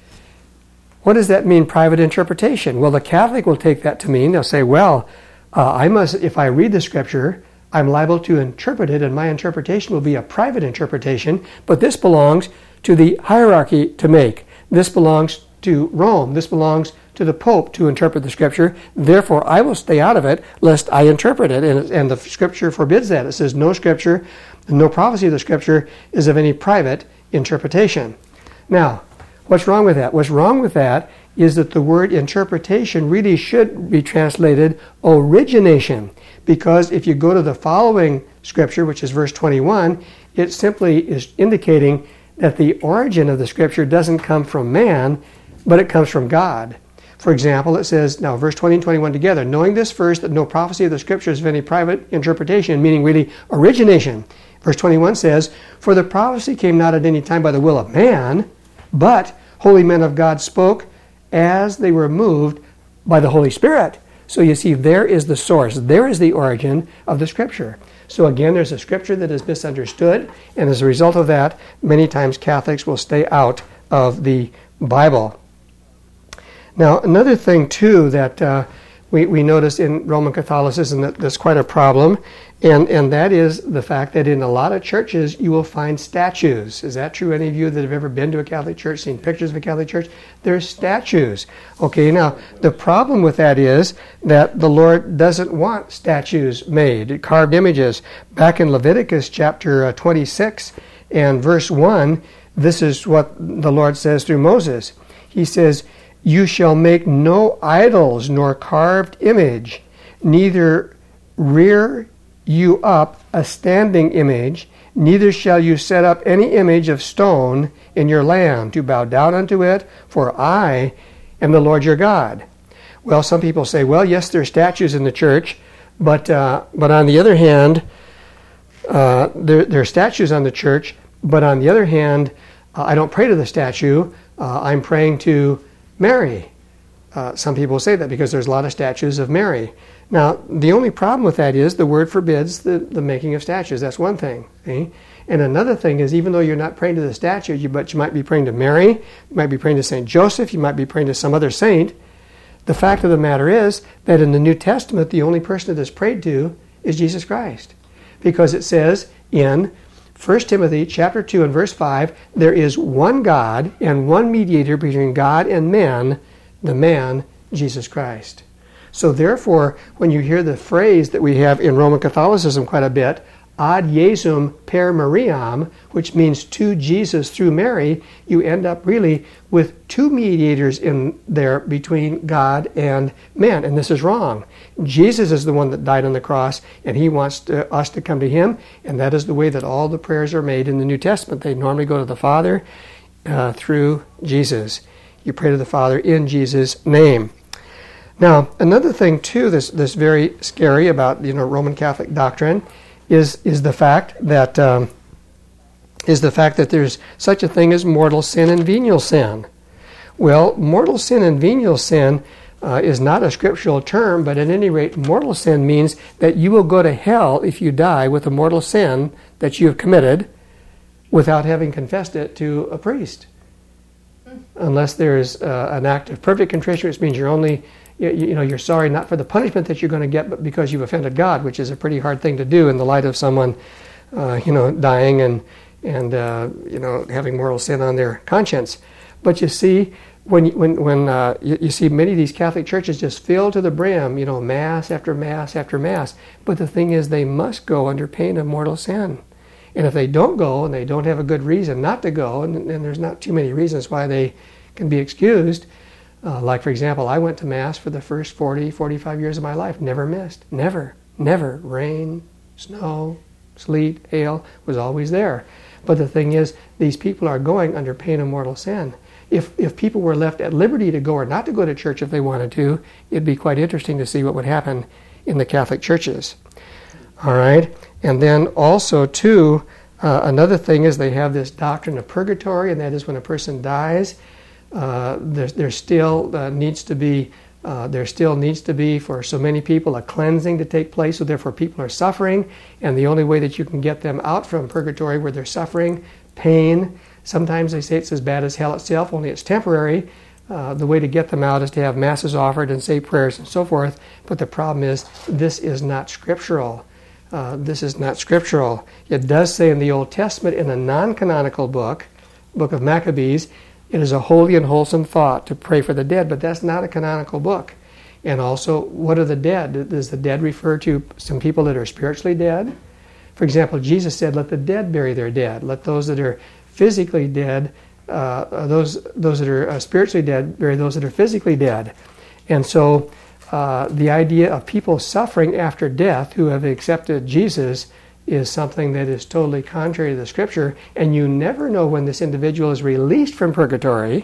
what does that mean, private interpretation? Well, the Catholic will take that to mean, they'll say, well, uh, I must, if I read the Scripture, I'm liable to interpret it, and my interpretation will be a private interpretation, but this belongs to the hierarchy to make. This belongs to Rome. This belongs to the Pope to interpret the Scripture. Therefore, I will stay out of it, lest I interpret it. And, and the Scripture forbids that. It says no Scripture, no prophecy of the Scripture is of any private interpretation. Now, what's wrong with that? What's wrong with that is that the word interpretation really should be translated origination. Because if you go to the following Scripture, which is verse twenty-one, it simply is indicating that the origin of the Scripture doesn't come from man, but it comes from God. For example, it says, now verse twenty and twenty-one together, knowing this first, that no prophecy of the Scriptures of any private interpretation, meaning really origination. Verse twenty-one says, for the prophecy came not at any time by the will of man, but holy men of God spoke as they were moved by the Holy Spirit. So you see, there is the source. There is the origin of the Scripture. So again, there's a Scripture that is misunderstood, and as a result of that, many times Catholics will stay out of the Bible. Now, another thing, too, that uh, we, we notice in Roman Catholicism that that's quite a problem, and, and that is the fact that in a lot of churches you will find statues. Is that true? Any of you that have ever been to a Catholic church, seen pictures of a Catholic church? There's statues. Okay, now, the problem with that is that the Lord doesn't want statues made, carved images. Back in Leviticus chapter twenty-six and verse one, this is what the Lord says through Moses. He says, you shall make no idols nor carved image, neither rear you up a standing image, neither shall you set up any image of stone in your land to bow down unto it, for I am the Lord your God. Well, some people say, well, yes, there are statues in the church, but uh, but on the other hand, uh, there, there are statues on the church, but on the other hand, uh, I don't pray to the statue, uh, I'm praying to Mary. Uh, some people say that because there's a lot of statues of Mary. Now, the only problem with that is the word forbids the, the making of statues. That's one thing. See? And another thing is, even though you're not praying to the statue, you, but you might be praying to Mary, you might be praying to Saint Joseph, you might be praying to some other saint. The fact of the matter is that in the New Testament, the only person that is prayed to is Jesus Christ. Because it says in First Timothy chapter two and verse five, there is one God and one mediator between God and men, the man, Jesus Christ. So therefore, when you hear the phrase that we have in Roman Catholicism quite a bit, ad Jesum per Mariam, which means to Jesus through Mary, you end up really with two mediators in there between God and man. And this is wrong. Jesus is the one that died on the cross, and he wants to, us to come to him, and that is the way that all the prayers are made in the New Testament. They normally go to the Father uh, through Jesus. you pray to the Father in Jesus' name. Now, another thing too that's, that's very scary about, you know, Roman Catholic doctrine is is the fact that um, is the fact that there's such a thing as mortal sin and venial sin. Well, mortal sin and venial sin uh, is not a scriptural term, but at any rate, mortal sin means that you will go to hell if you die with a mortal sin that you have committed without having confessed it to a priest. Unless there's uh, an act of perfect contrition, which means you're only, you, you know, you're sorry not for the punishment that you're going to get, but because you've offended God, which is a pretty hard thing to do in the light of someone, uh, you know, dying and and uh, you know, having mortal sin on their conscience. But you see, when when when uh, you, you see many of these Catholic churches just fill to the brim, you know, mass after mass after mass. But the thing is, they must go under pain of mortal sin. And if they don't go and they don't have a good reason not to go, and, and there's not too many reasons why they can be excused, uh, like for example, I went to Mass for the first forty, forty-five years of my life, never missed, never, never. Rain, snow, sleet, hail was always there. But the thing is, these people are going under pain of mortal sin. If if people were left at liberty to go or not to go to church if they wanted to, it'd be quite interesting to see what would happen in the Catholic churches. All right? And then also, too, uh, another thing is they have this doctrine of purgatory, and that is when a person dies, uh, there, there still uh, needs to be, uh, there still needs to be, for so many people, a cleansing to take place, so therefore people are suffering, and the only way that you can get them out from purgatory where they're suffering, pain, sometimes they say it's as bad as hell itself, only it's temporary. Uh, the way to get them out is to have masses offered and say prayers and so forth, but the problem is this is not scriptural. Uh, this is not scriptural. It does say in the Old Testament, in a non-canonical book, Book of Maccabees, it is a holy and wholesome thought to pray for the dead, but that's not a canonical book. And also, what are the dead? Does the dead refer to some people that are spiritually dead? For example, Jesus said, let the dead bury their dead. Let those that are physically dead, uh, those, those that are uh, spiritually dead, bury those that are physically dead. And so, Uh, the idea of people suffering after death who have accepted Jesus is something that is totally contrary to the Scripture, and you never know when this individual is released from purgatory.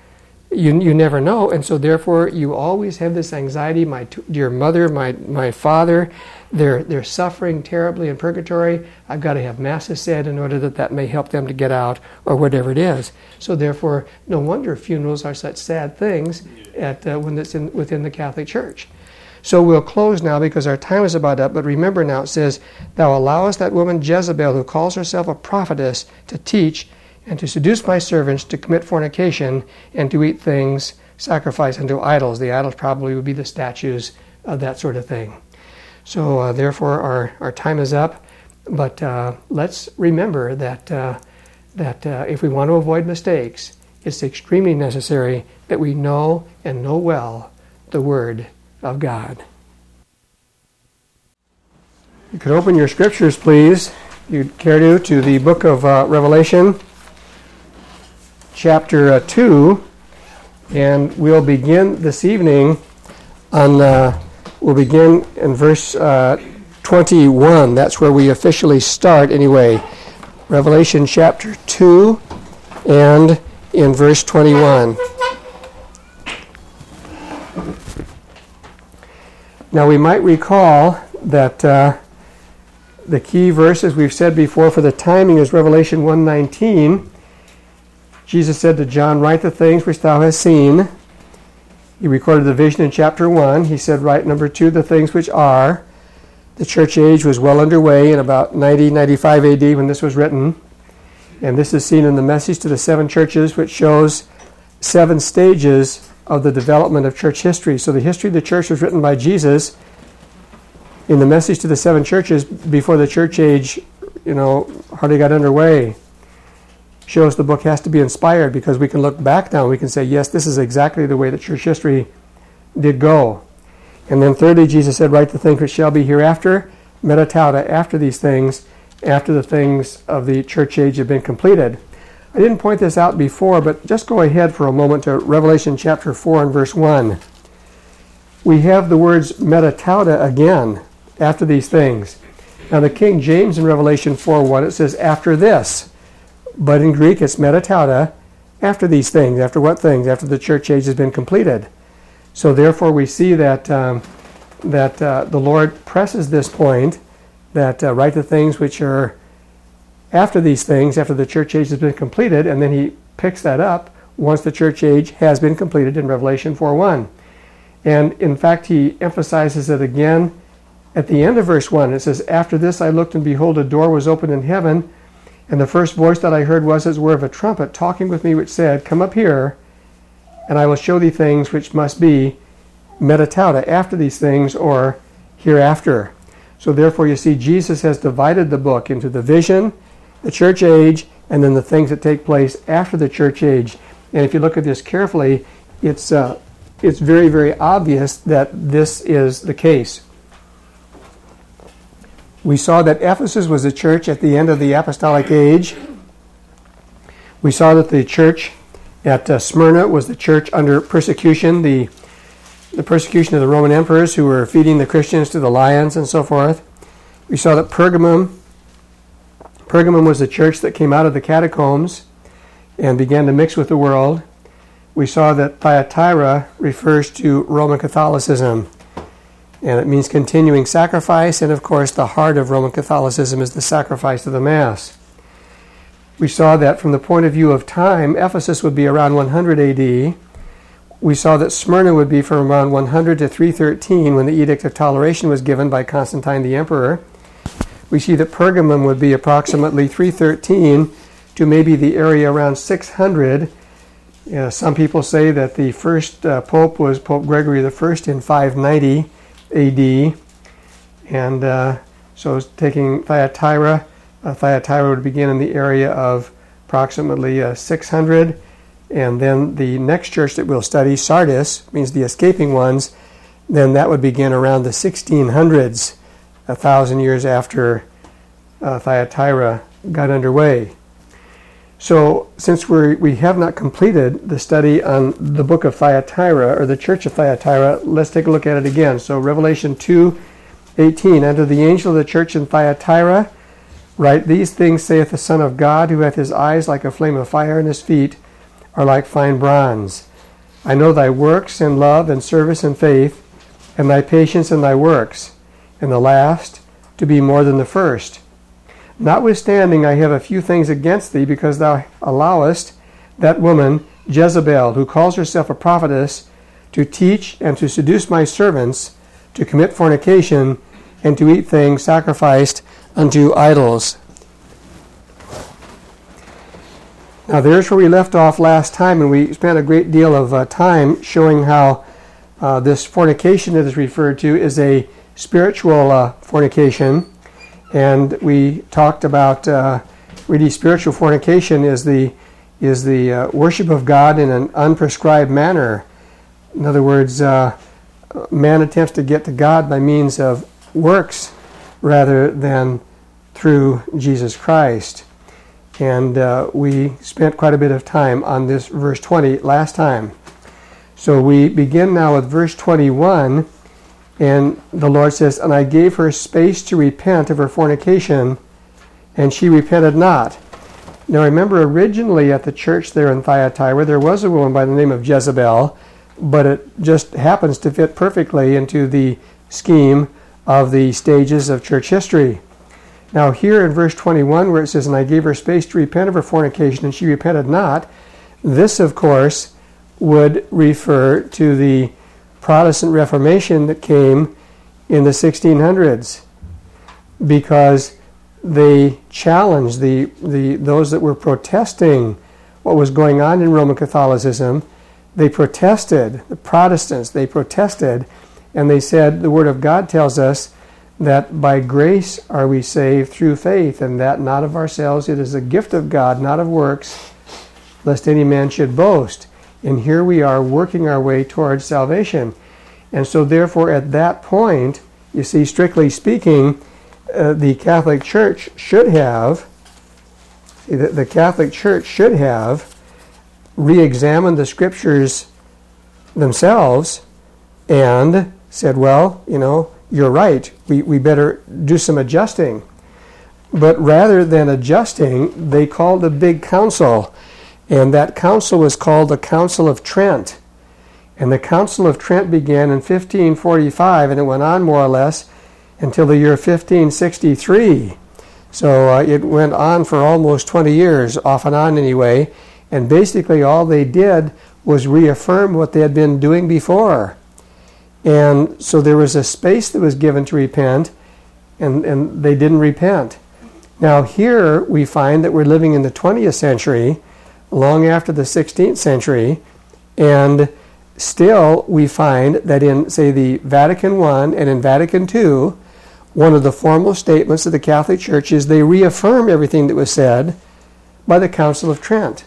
You you never know, and so therefore you always have this anxiety. My t- dear mother, my my father, they're they're suffering terribly in purgatory. I've got to have masses said in order that that may help them to get out, or whatever it is. So therefore, no wonder funerals are such sad things at uh, when it's in, within the Catholic Church. So we'll close now because our time is about up. But remember now, it says, "Thou allowest that woman Jezebel, who calls herself a prophetess, to teach and to seduce my servants to commit fornication and to eat things sacrificed unto idols." The idols probably would be the statues, uh, that sort of thing. So uh, therefore our, our time is up. But uh, let's remember that, uh, that uh, if we want to avoid mistakes, it's extremely necessary that we know and know well the Word of God. You could open your scriptures, please, if you'd care to, to the book of uh, Revelation, chapter uh, two, and we'll begin this evening on, uh, we'll begin in verse uh, twenty-one. That's where we officially start anyway. Revelation chapter two, and in verse twenty-one. Now we might recall that uh, the key verses we've said before for the timing is Revelation one nineteen. Jesus said to John, "Write the things which thou hast seen." He recorded the vision in chapter one. He said, "Write number two, the things which are." The church age was well underway in about ninety, ninety-five A D when this was written. And this is seen in the message to the seven churches, which shows seven stages of the development of church history. So the history of the church was written by Jesus in the message to the seven churches before the church age, you know, hardly got underway. Shows the book has to be inspired because we can look back now and we can say, yes, this is exactly the way that church history did go. And then thirdly, Jesus said, "Write the things which shall be hereafter, meta tauta," after these things, after the things of the church age have been completed. I didn't point this out before, but just go ahead for a moment to Revelation chapter four and verse one. We have the words meta tauta again, after these things. Now the King James in Revelation four one, it says, "after this." But in Greek it's meta tauta, after these things. After what things? After the church age has been completed. So therefore we see that um, that uh, the Lord presses this point, that uh, write the things which are after these things, after the church age has been completed, and then he picks that up once the church age has been completed in Revelation four one. And in fact, he emphasizes it again at the end of verse one. It says, "After this I looked, and behold, a door was opened in heaven, and the first voice that I heard was as it were of a trumpet talking with me, which said, Come up here, and I will show thee things which must be metatauta, after these things, or hereafter." So therefore you see Jesus has divided the book into the vision, the church age, and then the things that take place after the church age. And if you look at this carefully, it's uh, it's very, very obvious that this is the case. We saw that Ephesus was a church at the end of the apostolic age. We saw that the church at uh, Smyrna was the church under persecution, the the persecution of the Roman emperors who were feeding the Christians to the lions and so forth. We saw that Pergamum, Pergamum was the church that came out of the catacombs and began to mix with the world. We saw that Thyatira refers to Roman Catholicism, and it means continuing sacrifice, and of course the heart of Roman Catholicism is the sacrifice of the Mass. We saw that from the point of view of time, Ephesus would be around one hundred A D. We saw that Smyrna would be from around one hundred to three thirteen when the Edict of Toleration was given by Constantine the Emperor. We see that Pergamum would be approximately three thirteen to maybe the area around six hundred. Uh, some people say that the first uh, pope was Pope Gregory the First in five ninety A D. And uh, so taking Thyatira, uh, Thyatira would begin in the area of approximately uh, six hundred. And then the next church that we'll study, Sardis, means the escaping ones, then that would begin around the sixteen hundreds, a thousand years after uh, Thyatira got underway. So since we we have not completed the study on the book of Thyatira, or the church of Thyatira, let's take a look at it again. So Revelation two eighteen, "Unto the angel of the church in Thyatira write, These things saith the Son of God, who hath his eyes like a flame of fire, and his feet are like fine bronze. I know thy works, and love, and service, and faith, and thy patience, and thy works, and the last to be more than the first. Notwithstanding, I have a few things against thee, because thou allowest that woman Jezebel, who calls herself a prophetess, to teach and to seduce my servants to commit fornication, and to eat things sacrificed unto idols." Now there's where we left off last time, and we spent a great deal of uh, time showing how uh, this fornication that is referred to is a spiritual uh, fornication. And we talked about uh, really spiritual fornication is the is the uh, worship of God in an unprescribed manner. In other words, uh, man attempts to get to God by means of works rather than through Jesus Christ. And uh, we spent quite a bit of time on this verse twenty last time. So we begin now with verse twenty-one, and the Lord says, "And I gave her space to repent of her fornication, and she repented not." Now remember, originally at the church there in Thyatira, there was a woman by the name of Jezebel, but it just happens to fit perfectly into the scheme of the stages of church history. Now here in verse twenty-one, where it says, "And I gave her space to repent of her fornication, and she repented not," this, of course, would refer to the Protestant Reformation that came in the sixteen hundreds, because they challenged the, the those that were protesting what was going on in Roman Catholicism. They protested, the Protestants, they protested, and they said, the Word of God tells us that by grace are we saved through faith, and that not of ourselves, it is a gift of God, not of works, lest any man should boast. And here we are working our way towards salvation. And so therefore at that point, you see, strictly speaking, uh, the Catholic Church should have, the, the Catholic Church should have re-examined the Scriptures themselves and said, well, you know, you're right, we, we better do some adjusting. But rather than adjusting, they called a big council. And that council was called the Council of Trent. And the Council of Trent began in fifteen forty-five, and it went on more or less until the year fifteen sixty-three. So uh, it went on for almost twenty years, off and on anyway. And basically all they did was reaffirm what they had been doing before. And so there was a space that was given to repent, and, and they didn't repent. Now here we find that we're living in the twentieth century, long after the sixteenth century, and still we find that in, say, the Vatican I and in Vatican two, one of the formal statements of the Catholic Church is they reaffirm everything that was said by the Council of Trent.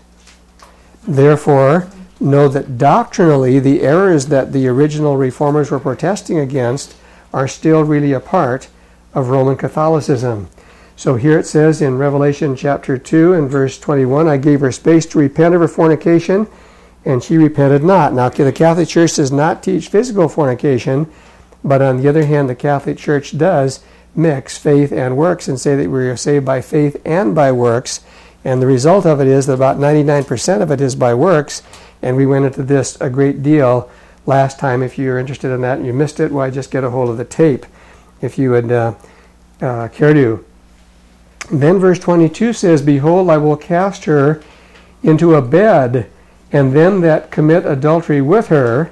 Therefore, know that doctrinally the errors that the original reformers were protesting against are still really a part of Roman Catholicism. So here it says in Revelation chapter two and verse twenty-one, I gave her space to repent of her fornication, and she repented not. Now, the Catholic Church does not teach physical fornication, but on the other hand, the Catholic Church does mix faith and works and say that we are saved by faith and by works. And the result of it is that about ninety-nine percent of it is by works. And we went into this a great deal last time. If you're interested in that and you missed it, why, just get a hold of the tape if you would uh, uh, care to. Then verse twenty-two says, Behold, I will cast her into a bed, and them that commit adultery with her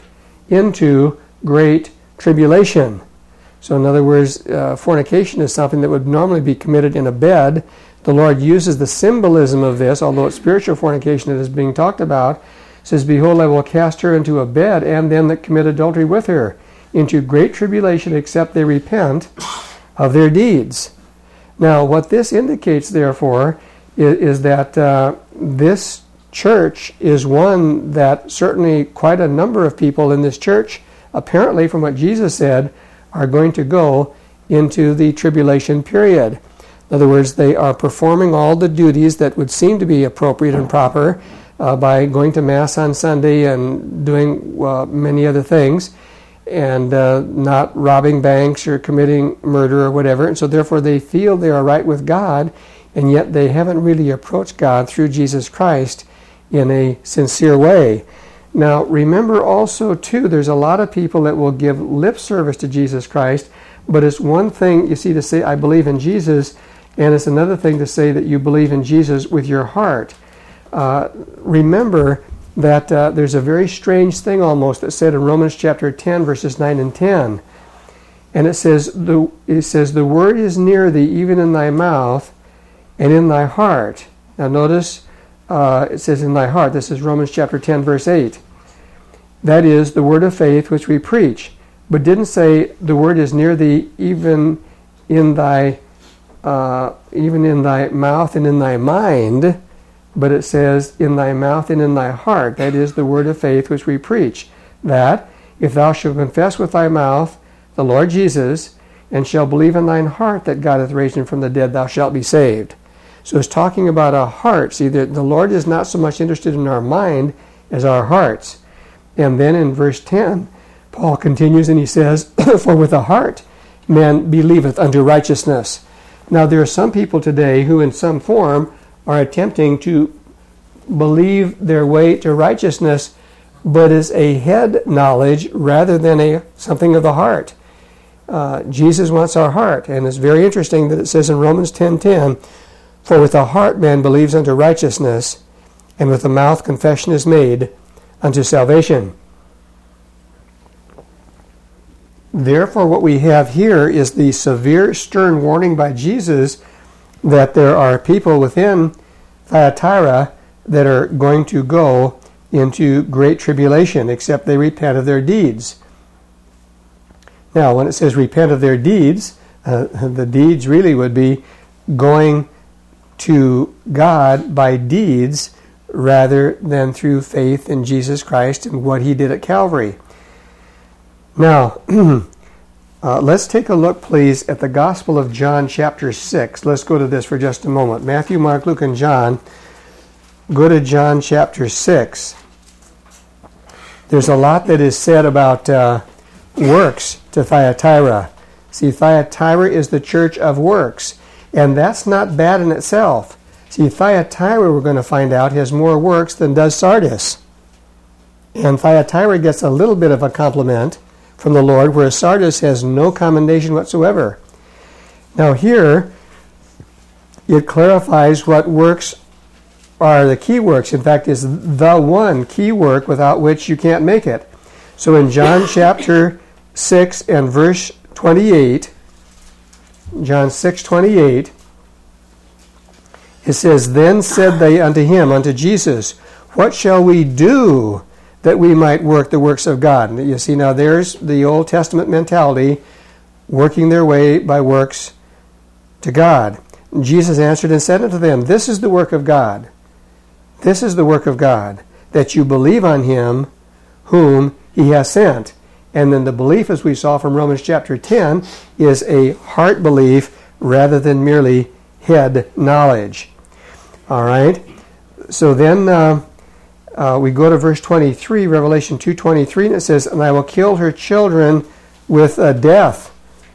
into great tribulation. So in other words, uh, fornication is something that would normally be committed in a bed. The Lord uses the symbolism of this, although it's spiritual fornication that is being talked about. It says, Behold, I will cast her into a bed, and them that commit adultery with her into great tribulation, except they repent of their deeds. Now, what this indicates, therefore, is, is that uh, this church is one that certainly quite a number of people in this church, apparently from what Jesus said, are going to go into the tribulation period. In other words, they are performing all the duties that would seem to be appropriate and proper uh, by going to Mass on Sunday and doing uh, many other things, and uh, not robbing banks or committing murder or whatever. And so therefore they feel they are right with God, and yet they haven't really approached God through Jesus Christ in a sincere way. Now, remember also, too, there's a lot of people that will give lip service to Jesus Christ, but it's one thing, you see, to say, I believe in Jesus, and it's another thing to say that you believe in Jesus with your heart. Uh, remember that uh, there's a very strange thing almost that's said in Romans chapter ten, verses nine and ten. And it says, the, it says, the word is near thee, even in thy mouth and in thy heart. Now notice, uh, it says in thy heart. This is Romans chapter ten, verse eight. That is the word of faith which we preach. But didn't say the word is near thee, even in thy, uh, even in thy mouth and in thy mind. But it says, in thy mouth and in thy heart. That is the word of faith which we preach. That, if thou shalt confess with thy mouth the Lord Jesus, and shalt believe in thine heart that God hath raised him from the dead, thou shalt be saved. So it's talking about our hearts. See, the, the Lord is not so much interested in our mind as our hearts. And then in verse ten, Paul continues and he says, For with the heart man believeth unto righteousness. Now there are some people today who in some form are attempting to believe their way to righteousness, but is a head knowledge rather than a something of the heart. Uh, Jesus wants our heart, and it's very interesting that it says in Romans ten ten, For with the heart man believes unto righteousness, and with the mouth confession is made unto salvation. Therefore, what we have here is the severe, stern warning by Jesus that there are people within Thyatira that are going to go into great tribulation, except they repent of their deeds. Now, when it says repent of their deeds, uh, the deeds really would be going to God by deeds rather than through faith in Jesus Christ and what he did at Calvary. Now, uh, let's take a look, please, at the Gospel of John, chapter six. Let's go to this for just a moment. Matthew, Mark, Luke, and John. Go to John, chapter six. There's a lot that is said about uh, works to Thyatira. See, Thyatira is the church of works, and that's not bad in itself. See, Thyatira, we're going to find out, has more works than does Sardis. And Thyatira gets a little bit of a compliment from the Lord, whereas Sardis has no commendation whatsoever. Now here, it clarifies what works are the key works. In fact, is the one key work without which you can't make it. So in John chapter six and verse twenty-eight, John six twenty-eight, it says, Then said they unto him, unto Jesus, What shall we do that we might work the works of God? And you see, now there's the Old Testament mentality, working their way by works to God. Jesus answered and said unto them, This is the work of God. This is the work of God, that you believe on him whom he has sent. And then the belief, as we saw from Romans chapter ten, is a heart belief rather than merely head knowledge. All right? So then uh, uh, we go to verse twenty-three, Revelation two twenty-three, and it says, And I will kill her children with uh, death.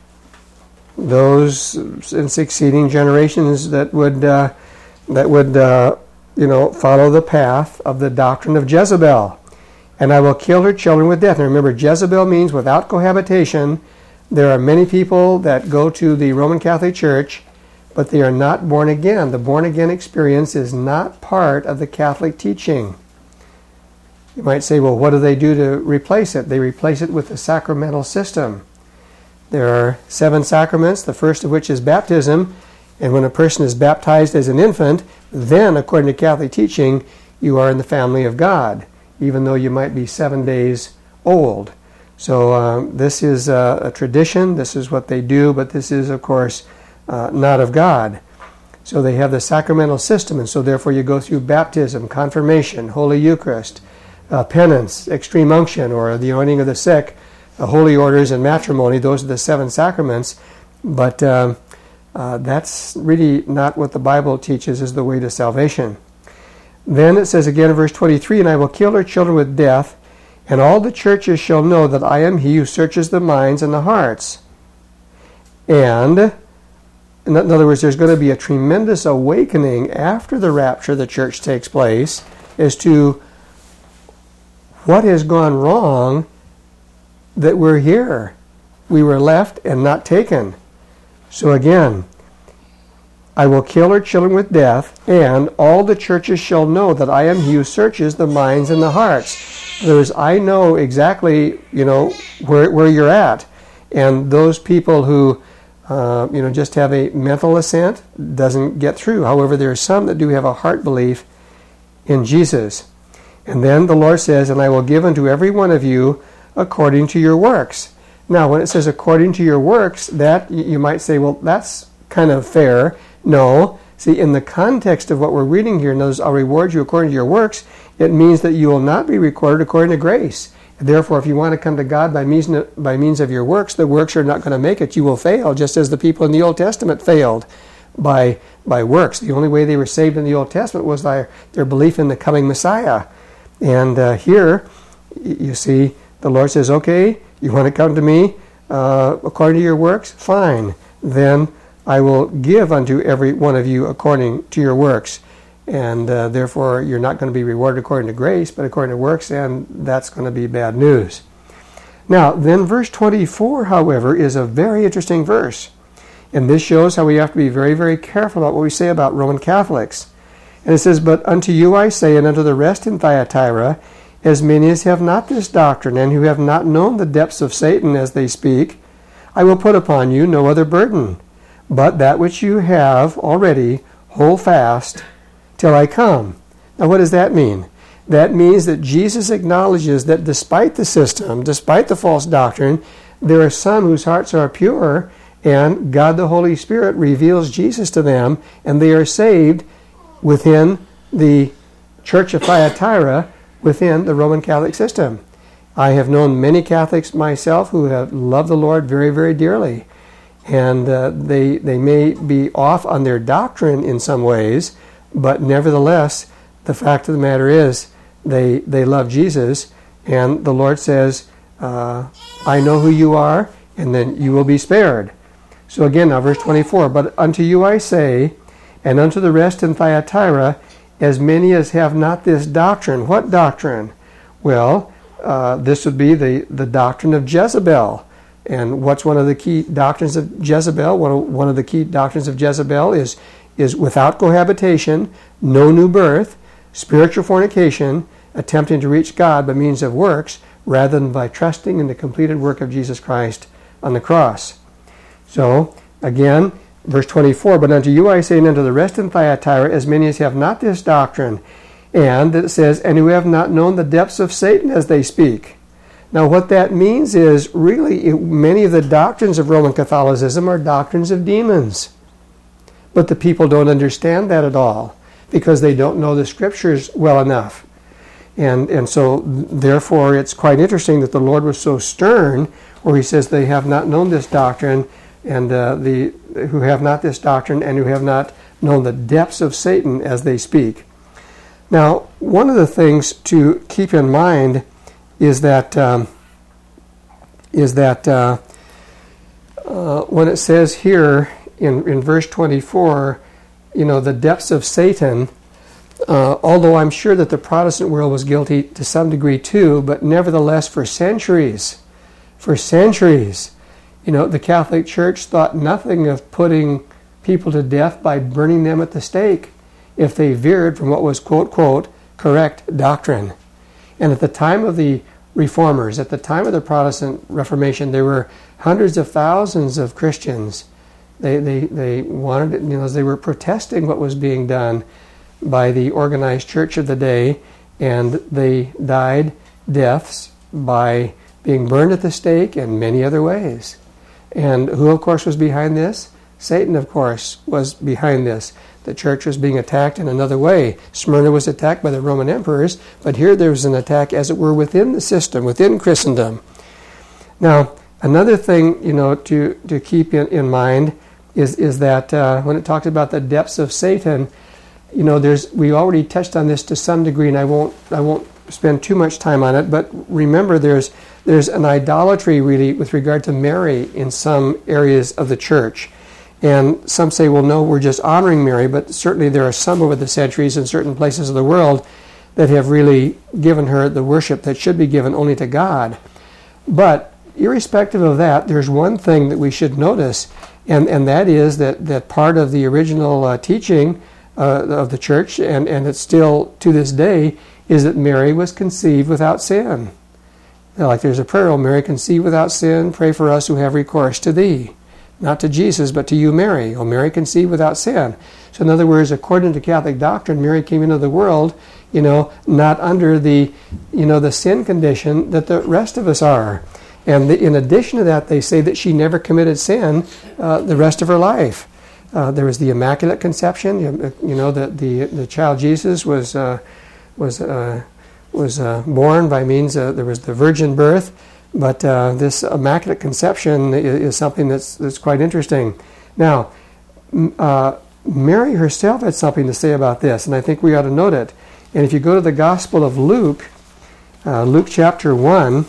Those in succeeding generations that would, uh, that would uh, you know, follow the path of the doctrine of Jezebel. And I will kill her children with death. And remember, Jezebel means without cohabitation. There are many people that go to the Roman Catholic Church, but they are not born again. The born again experience is not part of the Catholic teaching. You might say, well, what do they do to replace it? They replace it with the sacramental system. There are seven sacraments, the first of which is baptism. And when a person is baptized as an infant, then, according to Catholic teaching, you are in the family of God, even though you might be seven days old. So um, this is uh, a tradition. This is what they do, but this is, of course, uh, not of God. So they have the sacramental system, and so therefore you go through baptism, confirmation, Holy Eucharist, uh, penance, extreme unction, or the anointing of the sick, uh, holy orders, and matrimony. Those are the seven sacraments. But um, uh, that's really not what the Bible teaches is the way to salvation. Then it says again in verse twenty-three, And I will kill her children with death, and all the churches shall know that I am he who searches the minds and the hearts. And, in other words, there's going to be a tremendous awakening after the rapture of the church takes place as to what has gone wrong that we're here. We were left and not taken. So again, I will kill her children with death, and all the churches shall know that I am he who searches the minds and the hearts. In other words, I know exactly, you know, where where you're at. And those people who, uh, you know, just have a mental assent doesn't get through. However, there are some that do have a heart belief in Jesus. And then the Lord says, And I will give unto every one of you according to your works. Now, when it says according to your works, that you might say, well, that's kind of fair. No. See, in the context of what we're reading here, knows I'll reward you according to your works, it means that you will not be recorded according to grace. Therefore, if you want to come to God by means, by means of your works, the works are not going to make it. You will fail, just as the people in the Old Testament failed by, by works. The only way they were saved in the Old Testament was by their belief in the coming Messiah. And uh, here, you see, the Lord says, okay, you want to come to me uh, according to your works? Fine. Then I will give unto every one of you according to your works. And uh, therefore, you're not going to be rewarded according to grace, but according to works, and that's going to be bad news. Now, then verse twenty-four, however, is a very interesting verse. And this shows how we have to be very, very careful about what we say about Roman Catholics. And it says, But unto you I say, and unto the rest in Thyatira, as many as have not this doctrine, and who have not known the depths of Satan as they speak, I will put upon you no other burden, but that which you have already, hold fast till I come. Now what does that mean? That means that Jesus acknowledges that despite the system, despite the false doctrine, there are some whose hearts are pure, and God the Holy Spirit reveals Jesus to them, and they are saved within the Church of Thyatira, within the Roman Catholic system. I have known many Catholics myself who have loved the Lord very, very dearly. And uh, they they may be off on their doctrine in some ways, but nevertheless, the fact of the matter is they they love Jesus, and the Lord says, uh, I know who you are, and then you will be spared. So again, now verse twenty-four, But unto you I say, and unto the rest in Thyatira, as many as have not this doctrine. What doctrine? Well, uh, this would be the, the doctrine of Jezebel. And what's one of the key doctrines of Jezebel? One of, one of the key doctrines of Jezebel is, is without cohabitation, no new birth, spiritual fornication, attempting to reach God by means of works, rather than by trusting in the completed work of Jesus Christ on the cross. So, again, verse twenty-four, but unto you I say, and unto the rest in Thyatira, as many as have not this doctrine, and it says, and who have not known the depths of Satan as they speak. Now, what that means is, really, it, many of the doctrines of Roman Catholicism are doctrines of demons. But the people don't understand that at all, because they don't know the Scriptures well enough. And and so, therefore, it's quite interesting that the Lord was so stern, where he says they have not known this doctrine, and uh, the who have not this doctrine, and who have not known the depths of Satan as they speak. Now, one of the things to keep in mind is that um, is that uh, uh, when it says here in in verse twenty-four, you know, the depths of Satan. Uh, although I'm sure that the Protestant world was guilty to some degree too, but nevertheless for centuries, for centuries, you know, the Catholic Church thought nothing of putting people to death by burning them at the stake if they veered from what was, quote, quote, correct doctrine. And at the time of the Reformers, at the time of the Protestant Reformation, there were hundreds of thousands of Christians. They, they, they wanted, you know, they were protesting what was being done by the organized church of the day, and they died deaths by being burned at the stake and many other ways. And who, of course, was behind this? Satan, of course, was behind this. The church was being attacked in another way. Smyrna was attacked by the Roman emperors, but here there was an attack, as it were, within the system, within Christendom. Now, another thing, you know, to, to keep in, in mind is, is that uh, when it talks about the depths of Satan, you know, there's we already touched on this to some degree, and I won't I won't spend too much time on it. But remember, there's there's an idolatry really with regard to Mary in some areas of the church, and some say, well, no, we're just honoring Mary. But certainly there are some over the centuries in certain places of the world that have really given her the worship that should be given only to God. But irrespective of that, there's one thing that we should notice, and and that is that that part of the original uh, teaching Uh, of the church, and, and it's still to this day, is that Mary was conceived without sin. Now, like there's a prayer, "O Mary, conceived without sin, pray for us who have recourse to thee." Not to Jesus, but to you, Mary. "O Mary, conceived without sin." So in other words, according to Catholic doctrine, Mary came into the world, you know, not under the, you know, the sin condition that the rest of us are. And the, in addition to that, they say that she never committed sin uh, the rest of her life. Uh, there was the Immaculate Conception. You, you know, the, the the child Jesus was uh, was uh, was uh, born by means of, there was the virgin birth, but uh, this Immaculate Conception is, is something that's that's quite interesting. Now, uh, Mary herself had something to say about this, and I think we ought to note it. And if you go to the Gospel of Luke, uh, Luke chapter one.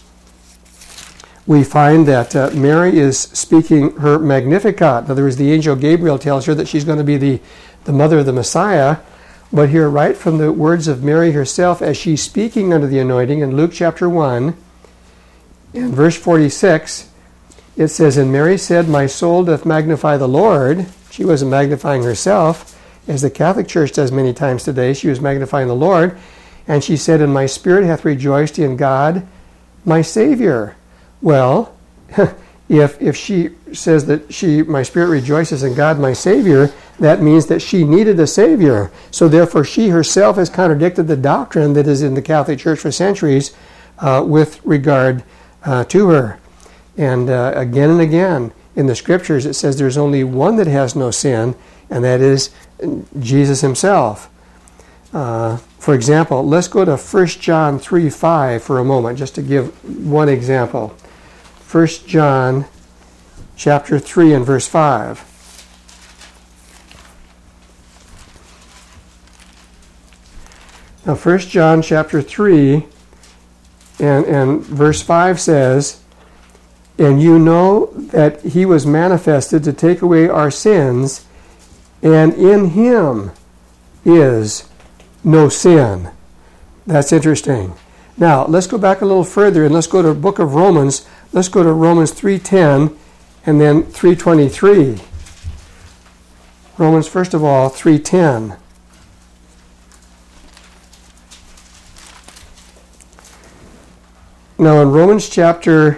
We find that uh, Mary is speaking her Magnificat. In other words, the angel Gabriel tells her that she's going to be the, the mother of the Messiah. But here, right from the words of Mary herself, as she's speaking under the anointing in Luke chapter one, in verse forty-six, it says, "And Mary said, My soul doth magnify the Lord." She wasn't magnifying herself, as the Catholic Church does many times today. She was magnifying the Lord. And she said, "And my spirit hath rejoiced in God, my Savior." Well, if if she says that she, my spirit rejoices in God, my Savior, that means that she needed a Savior. So therefore, she herself has contradicted the doctrine that is in the Catholic Church for centuries uh, with regard uh, to her. And uh, again and again in the Scriptures, it says there's only one that has no sin, and that is Jesus himself. Uh, for example, let's go to First John three five for a moment, just to give one example. First John chapter three and verse five. Now, First John chapter three and, and verse five says, "And you know that he was manifested to take away our sins, and in him is no sin. That's interesting. Now, let's go back a little further and let's go to the book of Romans. Let's go to Romans three ten and then three twenty-three. Romans, first of all, three ten. Now, in Romans chapter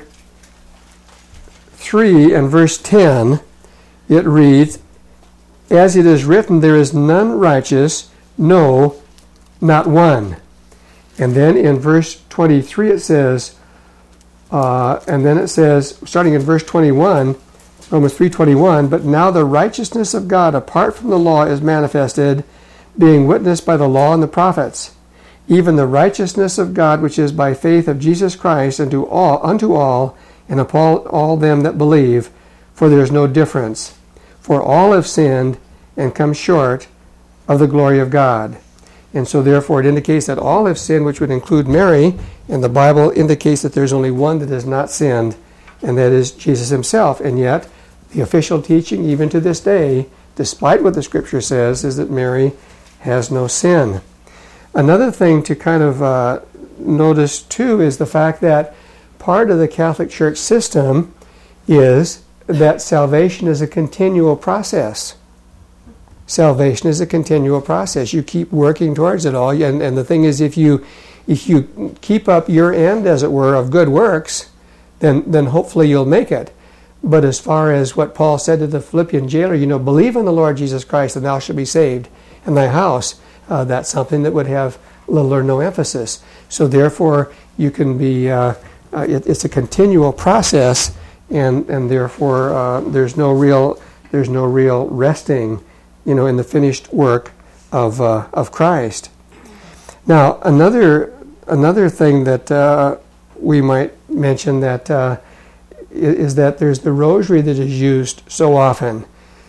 three and verse ten, it reads, "As it is written, there is none righteous, no, not one." And then in verse twenty-three it says, uh, and then it says, starting in verse twenty-one, Romans three twenty-one, "But now the righteousness of God apart from the law is manifested, being witnessed by the law and the prophets, even the righteousness of God which is by faith of Jesus Christ unto all, unto all, and upon all them that believe, for there is no difference. For all have sinned and come short of the glory of God." And so therefore it indicates that all have sinned, which would include Mary, and the Bible indicates that there's only one that has not sinned, and that is Jesus himself. And yet the official teaching, even to this day, despite what the Scripture says, is that Mary has no sin. Another thing to kind of uh, notice too is the fact that part of the Catholic Church system is that salvation is a continual process. Salvation is a continual process. You keep working towards it all, and, and the thing is, if you if you keep up your end, as it were, of good works, then then hopefully you'll make it. But as far as what Paul said to the Philippian jailer, you know, believe in the Lord Jesus Christ, and thou shalt be saved, and thy house. Uh, that's something that would have little or no emphasis. So therefore, you can be. Uh, uh, it, it's a continual process, and and therefore uh, there's no real there's no real resting, you know, in the finished work of uh, of Christ. Now, another another thing that uh, we might mention that uh, is that there's the rosary that is used so often.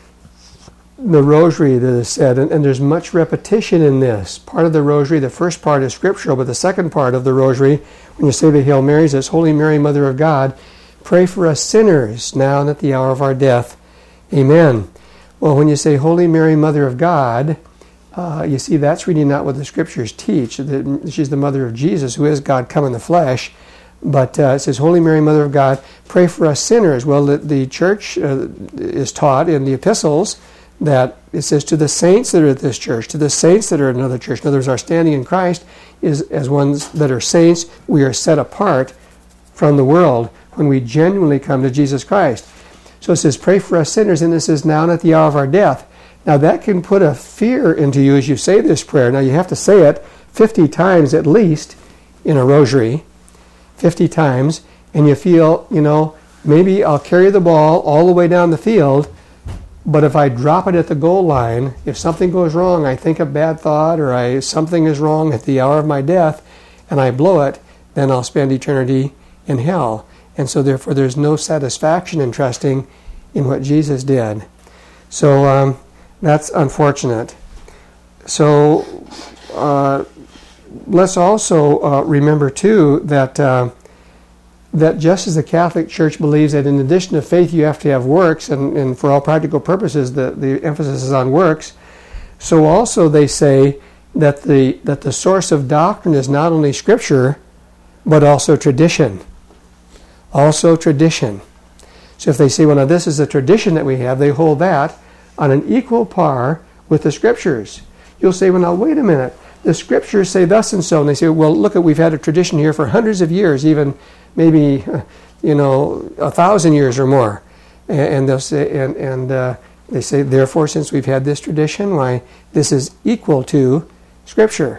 The rosary that is said, and, and there's much repetition in this. Part of the rosary, the first part is scriptural, but the second part of the rosary, when you say the Hail Marys, it's Holy Mary, Mother of God, pray for us sinners, now and at the hour of our death. Amen. Well, when you say Holy Mary, Mother of God, uh, you see that's really not what the Scriptures teach. That she's the mother of Jesus, who is God come in the flesh. But uh, it says, Holy Mary, Mother of God, pray for us sinners. Well, the, the church uh, is taught in the epistles that it says to the saints that are at this church, to the saints that are at another church. In other words, our standing in Christ is as ones that are saints. We are set apart from the world when we genuinely come to Jesus Christ. So it says, pray for us sinners, and it says, now and at the hour of our death. Now that can put a fear into you as you say this prayer. Now you have to say it fifty times at least in a rosary, fifty times, and you feel, you know, maybe I'll carry the ball all the way down the field, but if I drop it at the goal line, if something goes wrong, I think a bad thought, or I something is wrong at the hour of my death, and I blow it, then I'll spend eternity in hell. And so therefore there's no satisfaction in trusting in what Jesus did. So um, that's unfortunate. So uh, let's also uh, remember too that uh, that just as the Catholic Church believes that in addition to faith you have to have works, and, and for all practical purposes the, the emphasis is on works, so also they say that the that the source of doctrine is not only Scripture, but also tradition. Also tradition. So if they say, well, now this is a tradition that we have, they hold that on an equal par with the Scriptures. You'll say, well, now wait a minute. The Scriptures say thus and so. And they say, well, look, at we've had a tradition here for hundreds of years, even maybe, you know, a thousand years or more. And, and they'll say, and, and uh, they say, therefore, since we've had this tradition, why, this is equal to Scripture.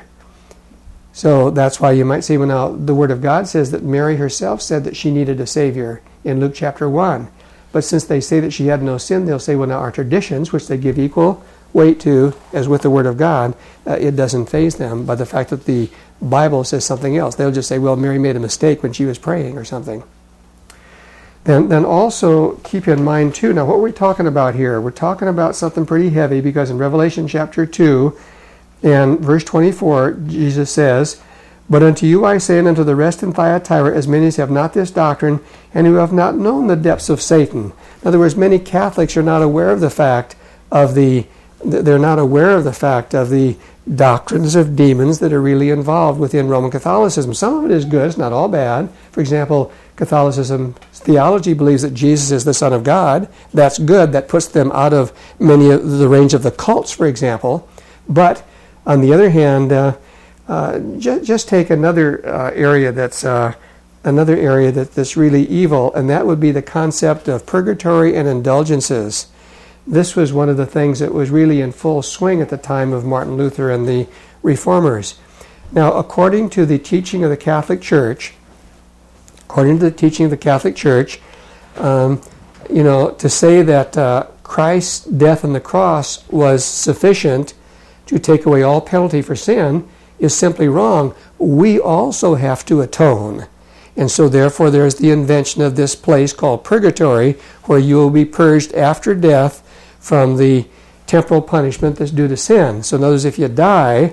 So that's why you might say, well, now the Word of God says that Mary herself said that she needed a Savior in Luke chapter one. But since they say that she had no sin, they'll say, well, now our traditions, which they give equal weight to, as with the Word of God, uh, it doesn't faze them by the fact that the Bible says something else. They'll just say, well, Mary made a mistake when she was praying or something. Then, then also keep in mind, too, now what we're talking about here, we're talking about something pretty heavy, because in Revelation chapter two, and verse twenty-four, Jesus says, but unto you I say, and unto the rest in Thyatira, as many as have not this doctrine, and who have not known the depths of Satan. In other words, many Catholics are not aware of the fact of the they're not aware of the fact of the doctrines of demons that are really involved within Roman Catholicism. Some of it is good, it's not all bad. For example, Catholicism theology believes that Jesus is the Son of God. That's good. That puts them out of many of the range of the cults, for example. But on the other hand, uh, uh, ju- just take another uh, area that's uh, another area that, that's really evil, and that would be the concept of purgatory and indulgences. This was one of the things that was really in full swing at the time of Martin Luther and the Reformers. Now, according to the teaching of the Catholic Church, according to the teaching of the Catholic Church, um, you know, to say that uh, Christ's death on the cross was sufficient to take away all penalty for sin is simply wrong. We also have to atone. And so therefore there's the invention of this place called purgatory, where you will be purged after death from the temporal punishment that's due to sin. So in other words, if you die,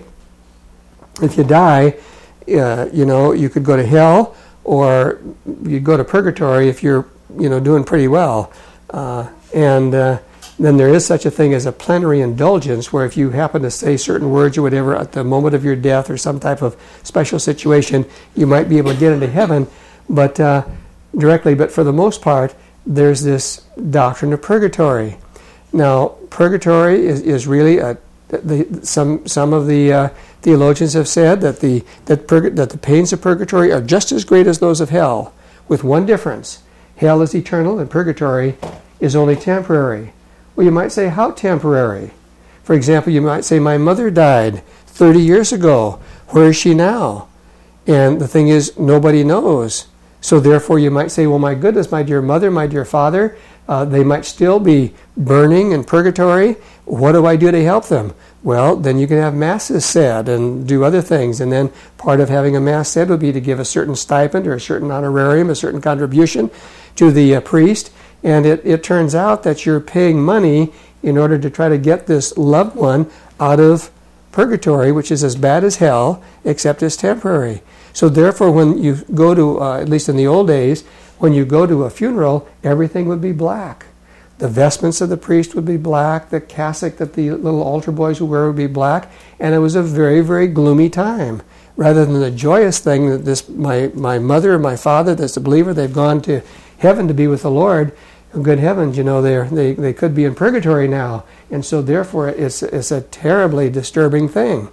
if you die, uh, you know, you could go to hell, or you go to purgatory if you're, you know, doing pretty well. Uh, and uh, then there is such a thing as a plenary indulgence, where if you happen to say certain words or whatever at the moment of your death or some type of special situation, you might be able to get into heaven, but uh, directly. But for the most part, there's this doctrine of purgatory. Now, purgatory is, is really a The, some some of the uh, theologians have said that the that, purg- that the pains of purgatory are just as great as those of hell, with one difference: hell is eternal, and purgatory is only temporary. Well, you might say, how temporary? For example, you might say, my mother died thirty years ago. Where is she now? And the thing is, nobody knows. So therefore, you might say, well, my goodness, my dear mother, my dear father, uh, they might still be burning in purgatory. What do I do to help them? Well, then you can have masses said and do other things. And then part of having a mass said would be to give a certain stipend or a certain honorarium, a certain contribution to the uh, priest. And it, it turns out that you're paying money in order to try to get this loved one out of purgatory, which is as bad as hell, except it's temporary. So therefore, when you go to, uh, at least in the old days, when you go to a funeral, everything would be black. The vestments of the priest would be black. The cassock that the little altar boys would wear would be black. And it was a very, very gloomy time. Rather than the joyous thing that this my, my mother and my father, that's a believer, they've gone to heaven to be with the Lord. Good heavens, you know, they they they could be in purgatory now. And so therefore, it's, it's a terribly disturbing thing.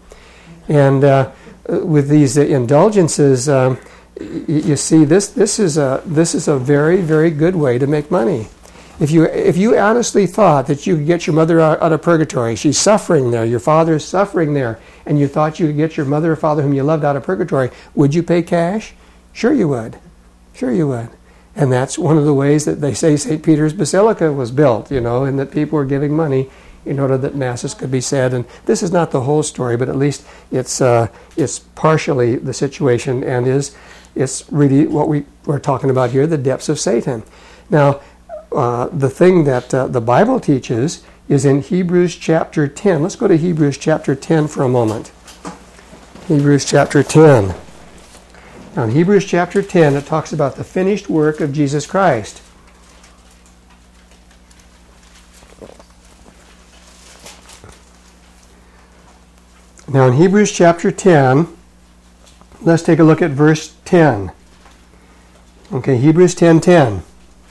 And uh, with these indulgences, um, you, you see, this this is a this is a very, very good way to make money. If you if you honestly thought that you could get your mother out, out of purgatory, she's suffering there, your father's suffering there, and you thought you could get your mother or father whom you loved out of purgatory, would you pay cash? Sure you would. Sure you would. And that's one of the ways that they say Saint Peter's Basilica was built, you know, and that people were giving money in order that masses could be said. And this is not the whole story, but at least it's uh, it's partially the situation, and is it's really what we we're talking about here, the depths of Satan. Now, uh, the thing that uh, the Bible teaches is in Hebrews chapter ten. Let's go to Hebrews chapter ten for a moment. Hebrews chapter ten. Now, in Hebrews chapter ten, it talks about the finished work of Jesus Christ. Now, in Hebrews chapter ten, let's take a look at verse ten. Okay, Hebrews ten ten.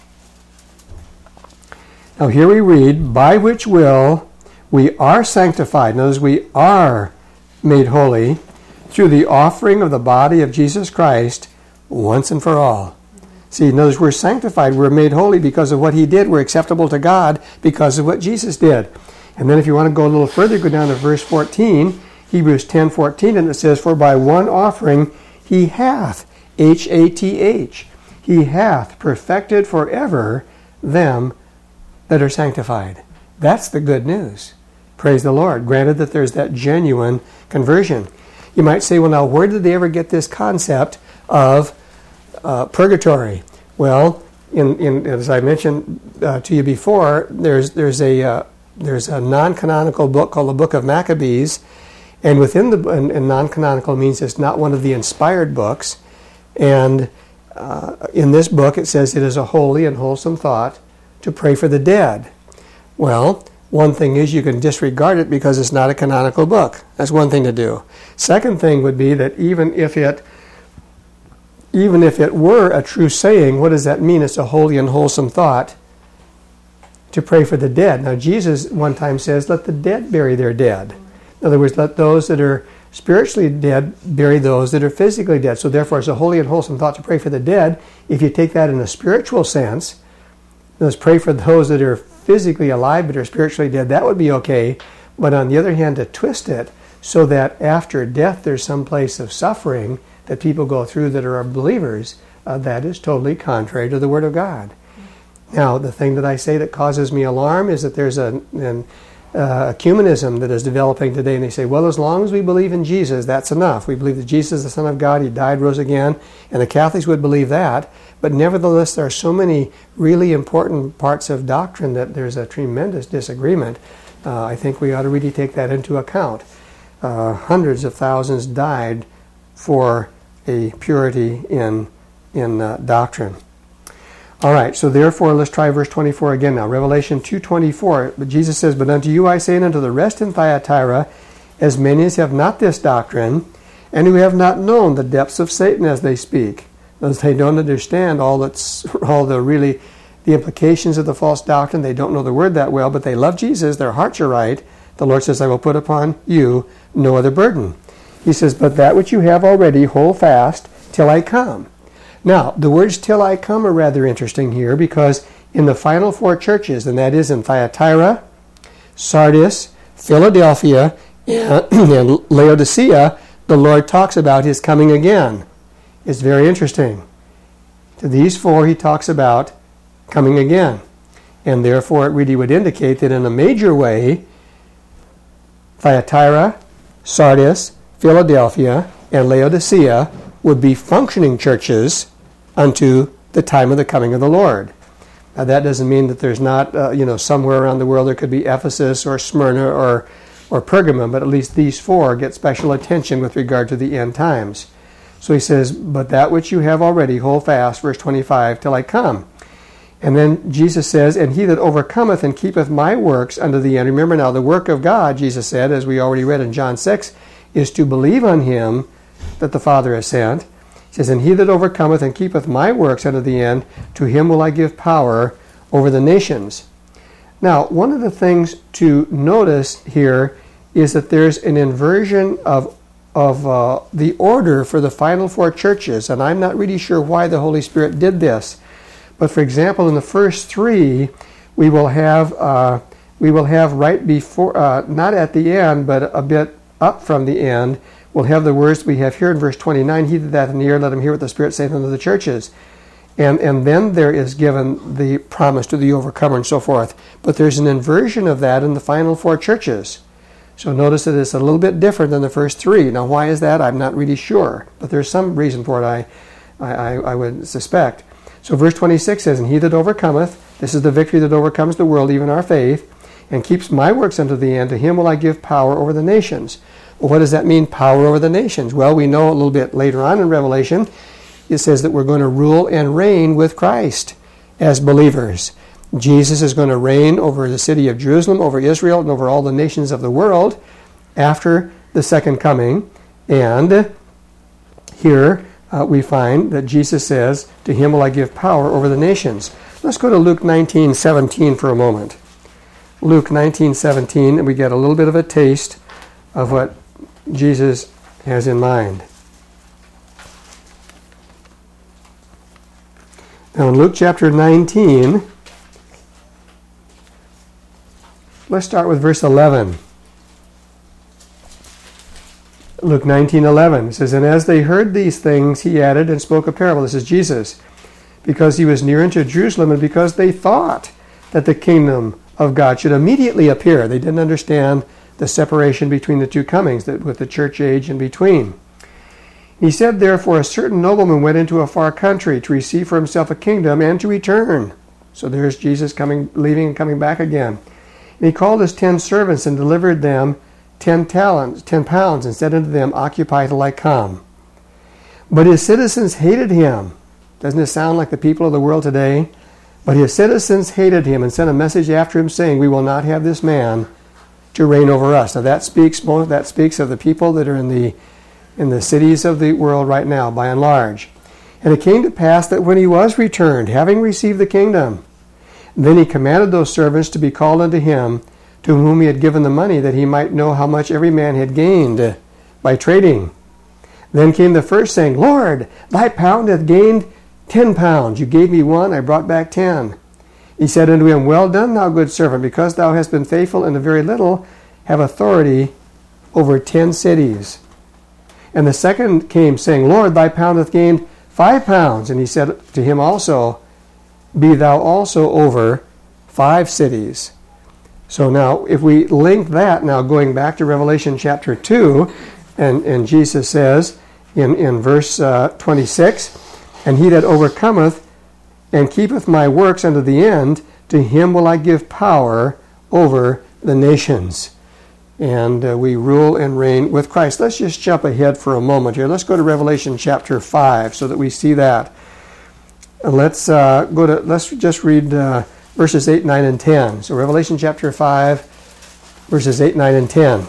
Now, here we read, by which will we are sanctified. Notice, we are made holy through the offering of the body of Jesus Christ once and for all. See, notice we're sanctified, we're made holy because of what he did. We're acceptable to God because of what Jesus did. And then if you want to go a little further, go down to verse fourteen, Hebrews ten fourteen, and it says, for by one offering he hath, H A T H, he hath perfected forever them that are sanctified. That's the good news. Praise the Lord. Granted that there's that genuine conversion. You might say, well, now, where did they ever get this concept of uh, purgatory? Well, in, in as I mentioned uh, to you before, there's there's a uh, there's a non-canonical book called the Book of Maccabees, and within the and, and non-canonical means it's not one of the inspired books. And uh, in this book, it says it is a holy and wholesome thought to pray for the dead. Well, One thing is you can disregard it because it's not a canonical book. That's one thing to do. Second thing would be that even if it even if it were a true saying, what does that mean? It's a holy and wholesome thought to pray for the dead. Now, Jesus one time says, let the dead bury their dead. In other words, let those that are spiritually dead bury those that are physically dead. So therefore, it's a holy and wholesome thought to pray for the dead. If you take that in a spiritual sense, let's pray for those that are physically alive but are spiritually dead, that would be okay. But on the other hand, to twist it so that after death there's some place of suffering that people go through that are believers, uh, that is totally contrary to the Word of God. Now, the thing that I say that causes me alarm is that there's a, an uh, ecumenism that is developing today, and they say, well, as long as we believe in Jesus, that's enough. We believe that Jesus is the Son of God, He died, rose again, and the Catholics would believe that. But nevertheless, there are so many really important parts of doctrine that there's a tremendous disagreement. Uh, I think we ought to really take that into account. Uh, hundreds of thousands died for a purity in, in uh, doctrine. All right, so therefore, let's try verse twenty-four again now. Revelation two twenty-four, but Jesus says, but unto you I say, and unto the rest in Thyatira, as many as have not this doctrine, and who have not known the depths of Satan as they speak. As they don't understand all that's all the really the implications of the false doctrine. They don't know the word that well, but they love Jesus. Their hearts are right. The Lord says, I will put upon you no other burden. He says, but that which you have already, hold fast till I come. Now, the words till I come are rather interesting here because in the final four churches, and that is in Thyatira, Sardis, Philadelphia, and, and Laodicea, the Lord talks about His coming again. It's very interesting. To these four, He talks about coming again. And therefore, it really would indicate that in a major way, Thyatira, Sardis, Philadelphia, and Laodicea would be functioning churches unto the time of the coming of the Lord. Now, that doesn't mean that there's not, uh, you know, somewhere around the world there could be Ephesus or Smyrna or, or Pergamum, but at least these four get special attention with regard to the end times. So he says, but that which you have already, hold fast, verse twenty-five, till I come. And then Jesus says, and he that overcometh and keepeth my works unto the end. Remember now, the work of God, Jesus said, as we already read in John six, is to believe on Him that the Father has sent. He says, and he that overcometh and keepeth my works unto the end, to him will I give power over the nations. Now, one of the things to notice here is that there's an inversion of of uh, the order for the final four churches, and I'm not really sure why the Holy Spirit did this. But for example, in the first three, we will have uh, we will have right before, uh, not at the end, but a bit up from the end, we'll have the words we have here in verse twenty-nine, he that hath an ear, let him hear what the Spirit saith unto the churches. And, and then there is given the promise to the overcomer and so forth. But there's an inversion of that in the final four churches. So notice that it's a little bit different than the first three. Now, why is that? I'm not really sure. But there's some reason for it, I, I, I would suspect. So verse twenty-six says, and he that overcometh, this is the victory that overcomes the world, even our faith, and keeps my works unto the end, to him will I give power over the nations. Well, what does that mean, power over the nations? Well, we know a little bit later on in Revelation, it says that we're going to rule and reign with Christ as believers. Jesus is going to reign over the city of Jerusalem, over Israel, and over all the nations of the world after the second coming. And here uh, we find that Jesus says, to him will I give power over the nations. Let's go to Luke nineteen seventeen for a moment. Luke nineteen seventeen, and we get a little bit of a taste of what Jesus has in mind. Now in Luke chapter nineteen, let's start with verse eleven. Luke nineteen eleven, it says, and as they heard these things, he added and spoke a parable. This is Jesus. Because he was near unto Jerusalem, and because they thought that the kingdom of God should immediately appear. They didn't understand the separation between the two comings, that with the church age in between. He said, therefore, a certain nobleman went into a far country to receive for himself a kingdom and to return. So there's Jesus coming, leaving and coming back again. And he called his ten servants and delivered them ten talents, ten pounds, and said unto them, occupy till I come. But his citizens hated him. Doesn't it sound like the people of the world today? But his citizens hated him and sent a message after him saying, we will not have this man to reign over us. Now that speaks that speaks of the people that are in the in the cities of the world right now, by and large. And it came to pass that when he was returned, having received the kingdom, then he commanded those servants to be called unto him, to whom he had given the money, that he might know how much every man had gained by trading. Then came the first, saying, Lord, thy pound hath gained ten pounds. You gave me one, I brought back ten. He said unto him, Well done, thou good servant, because thou hast been faithful in a very little, have authority over ten cities. And the second came, saying, Lord, thy pound hath gained five pounds. And he said to him also, Be thou also over five cities. So now, if we link that, now going back to Revelation chapter two, and, and Jesus says in, in verse uh, twenty-six, And he that overcometh and keepeth my works unto the end, to him will I give power over the nations. And uh, we rule and reign with Christ. Let's just jump ahead for a moment here. Let's go to Revelation chapter five so that we see that. And let's uh, go to. Let's just read uh, verses eight, nine, and ten. So Revelation chapter five, verses eight, nine, and ten.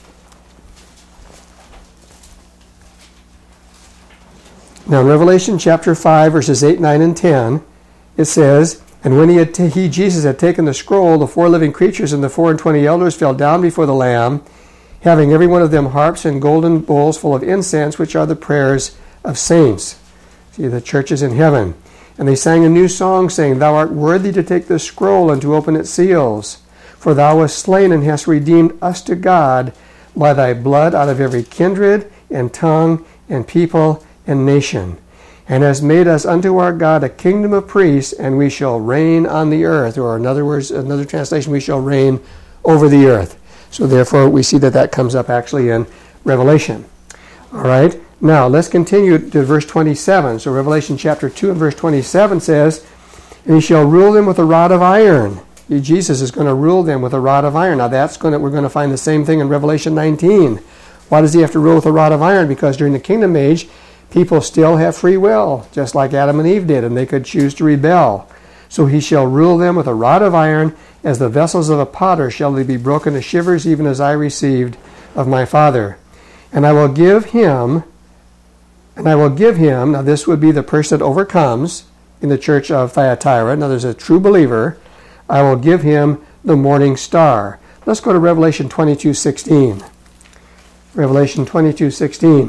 Now in Revelation chapter five, verses eight, nine, and ten, it says, And when he, had t- he, Jesus, had taken the scroll, the four living creatures and the four and twenty elders fell down before the Lamb, having every one of them harps and golden bowls full of incense, which are the prayers of saints. See, the churches in heaven. And they sang a new song, saying, Thou art worthy to take the scroll and to open its seals. For thou wast slain and hast redeemed us to God by thy blood out of every kindred and tongue and people and nation, and has made us unto our God a kingdom of priests, and we shall reign on the earth. Or in other words, another translation, we shall reign over the earth. So therefore, we see that that comes up actually in Revelation. All right. Now, let's continue to verse twenty-seven. So Revelation chapter two and verse twenty-seven says, And he shall rule them with a rod of iron. Jesus is going to rule them with a rod of iron. Now, that's going to, we're going to find the same thing in Revelation nineteen. Why does he have to rule with a rod of iron? Because during the kingdom age, people still have free will, just like Adam and Eve did, and they could choose to rebel. So he shall rule them with a rod of iron, as the vessels of a potter shall they be broken to shivers, even as I received of my Father. And I will give him, and I will give him, now this would be the person that overcomes in the church of Thyatira. Now there's a true believer. I will give him the morning star. Let's go to Revelation twenty-two sixteen. Revelation twenty-two sixteen.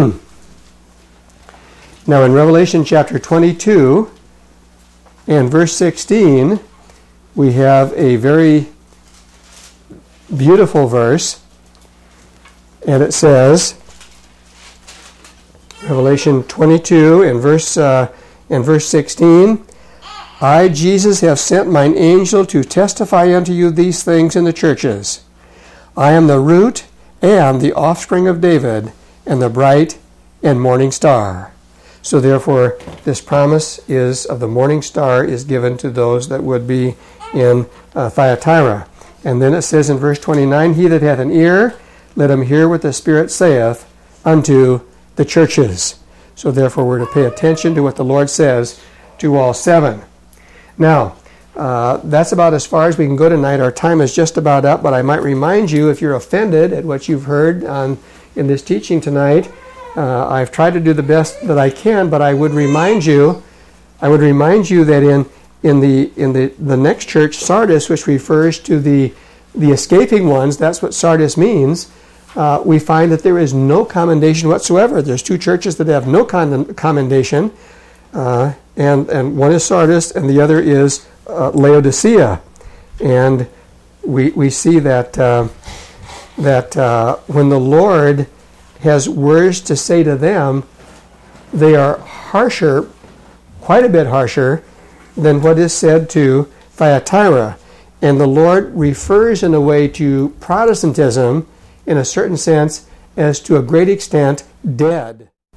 Now in Revelation chapter twenty-two and verse sixteen, we have a very beautiful verse, and it says, Revelation twenty-two and verse uh, and verse sixteen, I, Jesus, have sent mine angel to testify unto you these things in the churches. I am the root and the offspring of David, and the bright and morning star. So therefore, this promise is of the morning star is given to those that would be in uh, Thyatira. And then it says in verse twenty-nine, He that hath an ear, let him hear what the Spirit saith unto the churches. So therefore, we're to pay attention to what the Lord says to all seven. Now, uh, that's about as far as we can go tonight. Our time is just about up, but I might remind you, if you're offended at what you've heard on, in this teaching tonight, uh, I've tried to do the best that I can, but I would remind you, I would remind you that in in the in the, the next church, Sardis, which refers to the the escaping ones, that's what Sardis means. Uh, we find that there is no commendation whatsoever. There's two churches that have no con- commendation. Uh, and and one is Sardis, and the other is uh, Laodicea, and we we see that uh, that uh, when the Lord has words to say to them, they are harsher, quite a bit harsher, than what is said to Thyatira, and the Lord refers in a way to Protestantism, in a certain sense, as to a great extent dead.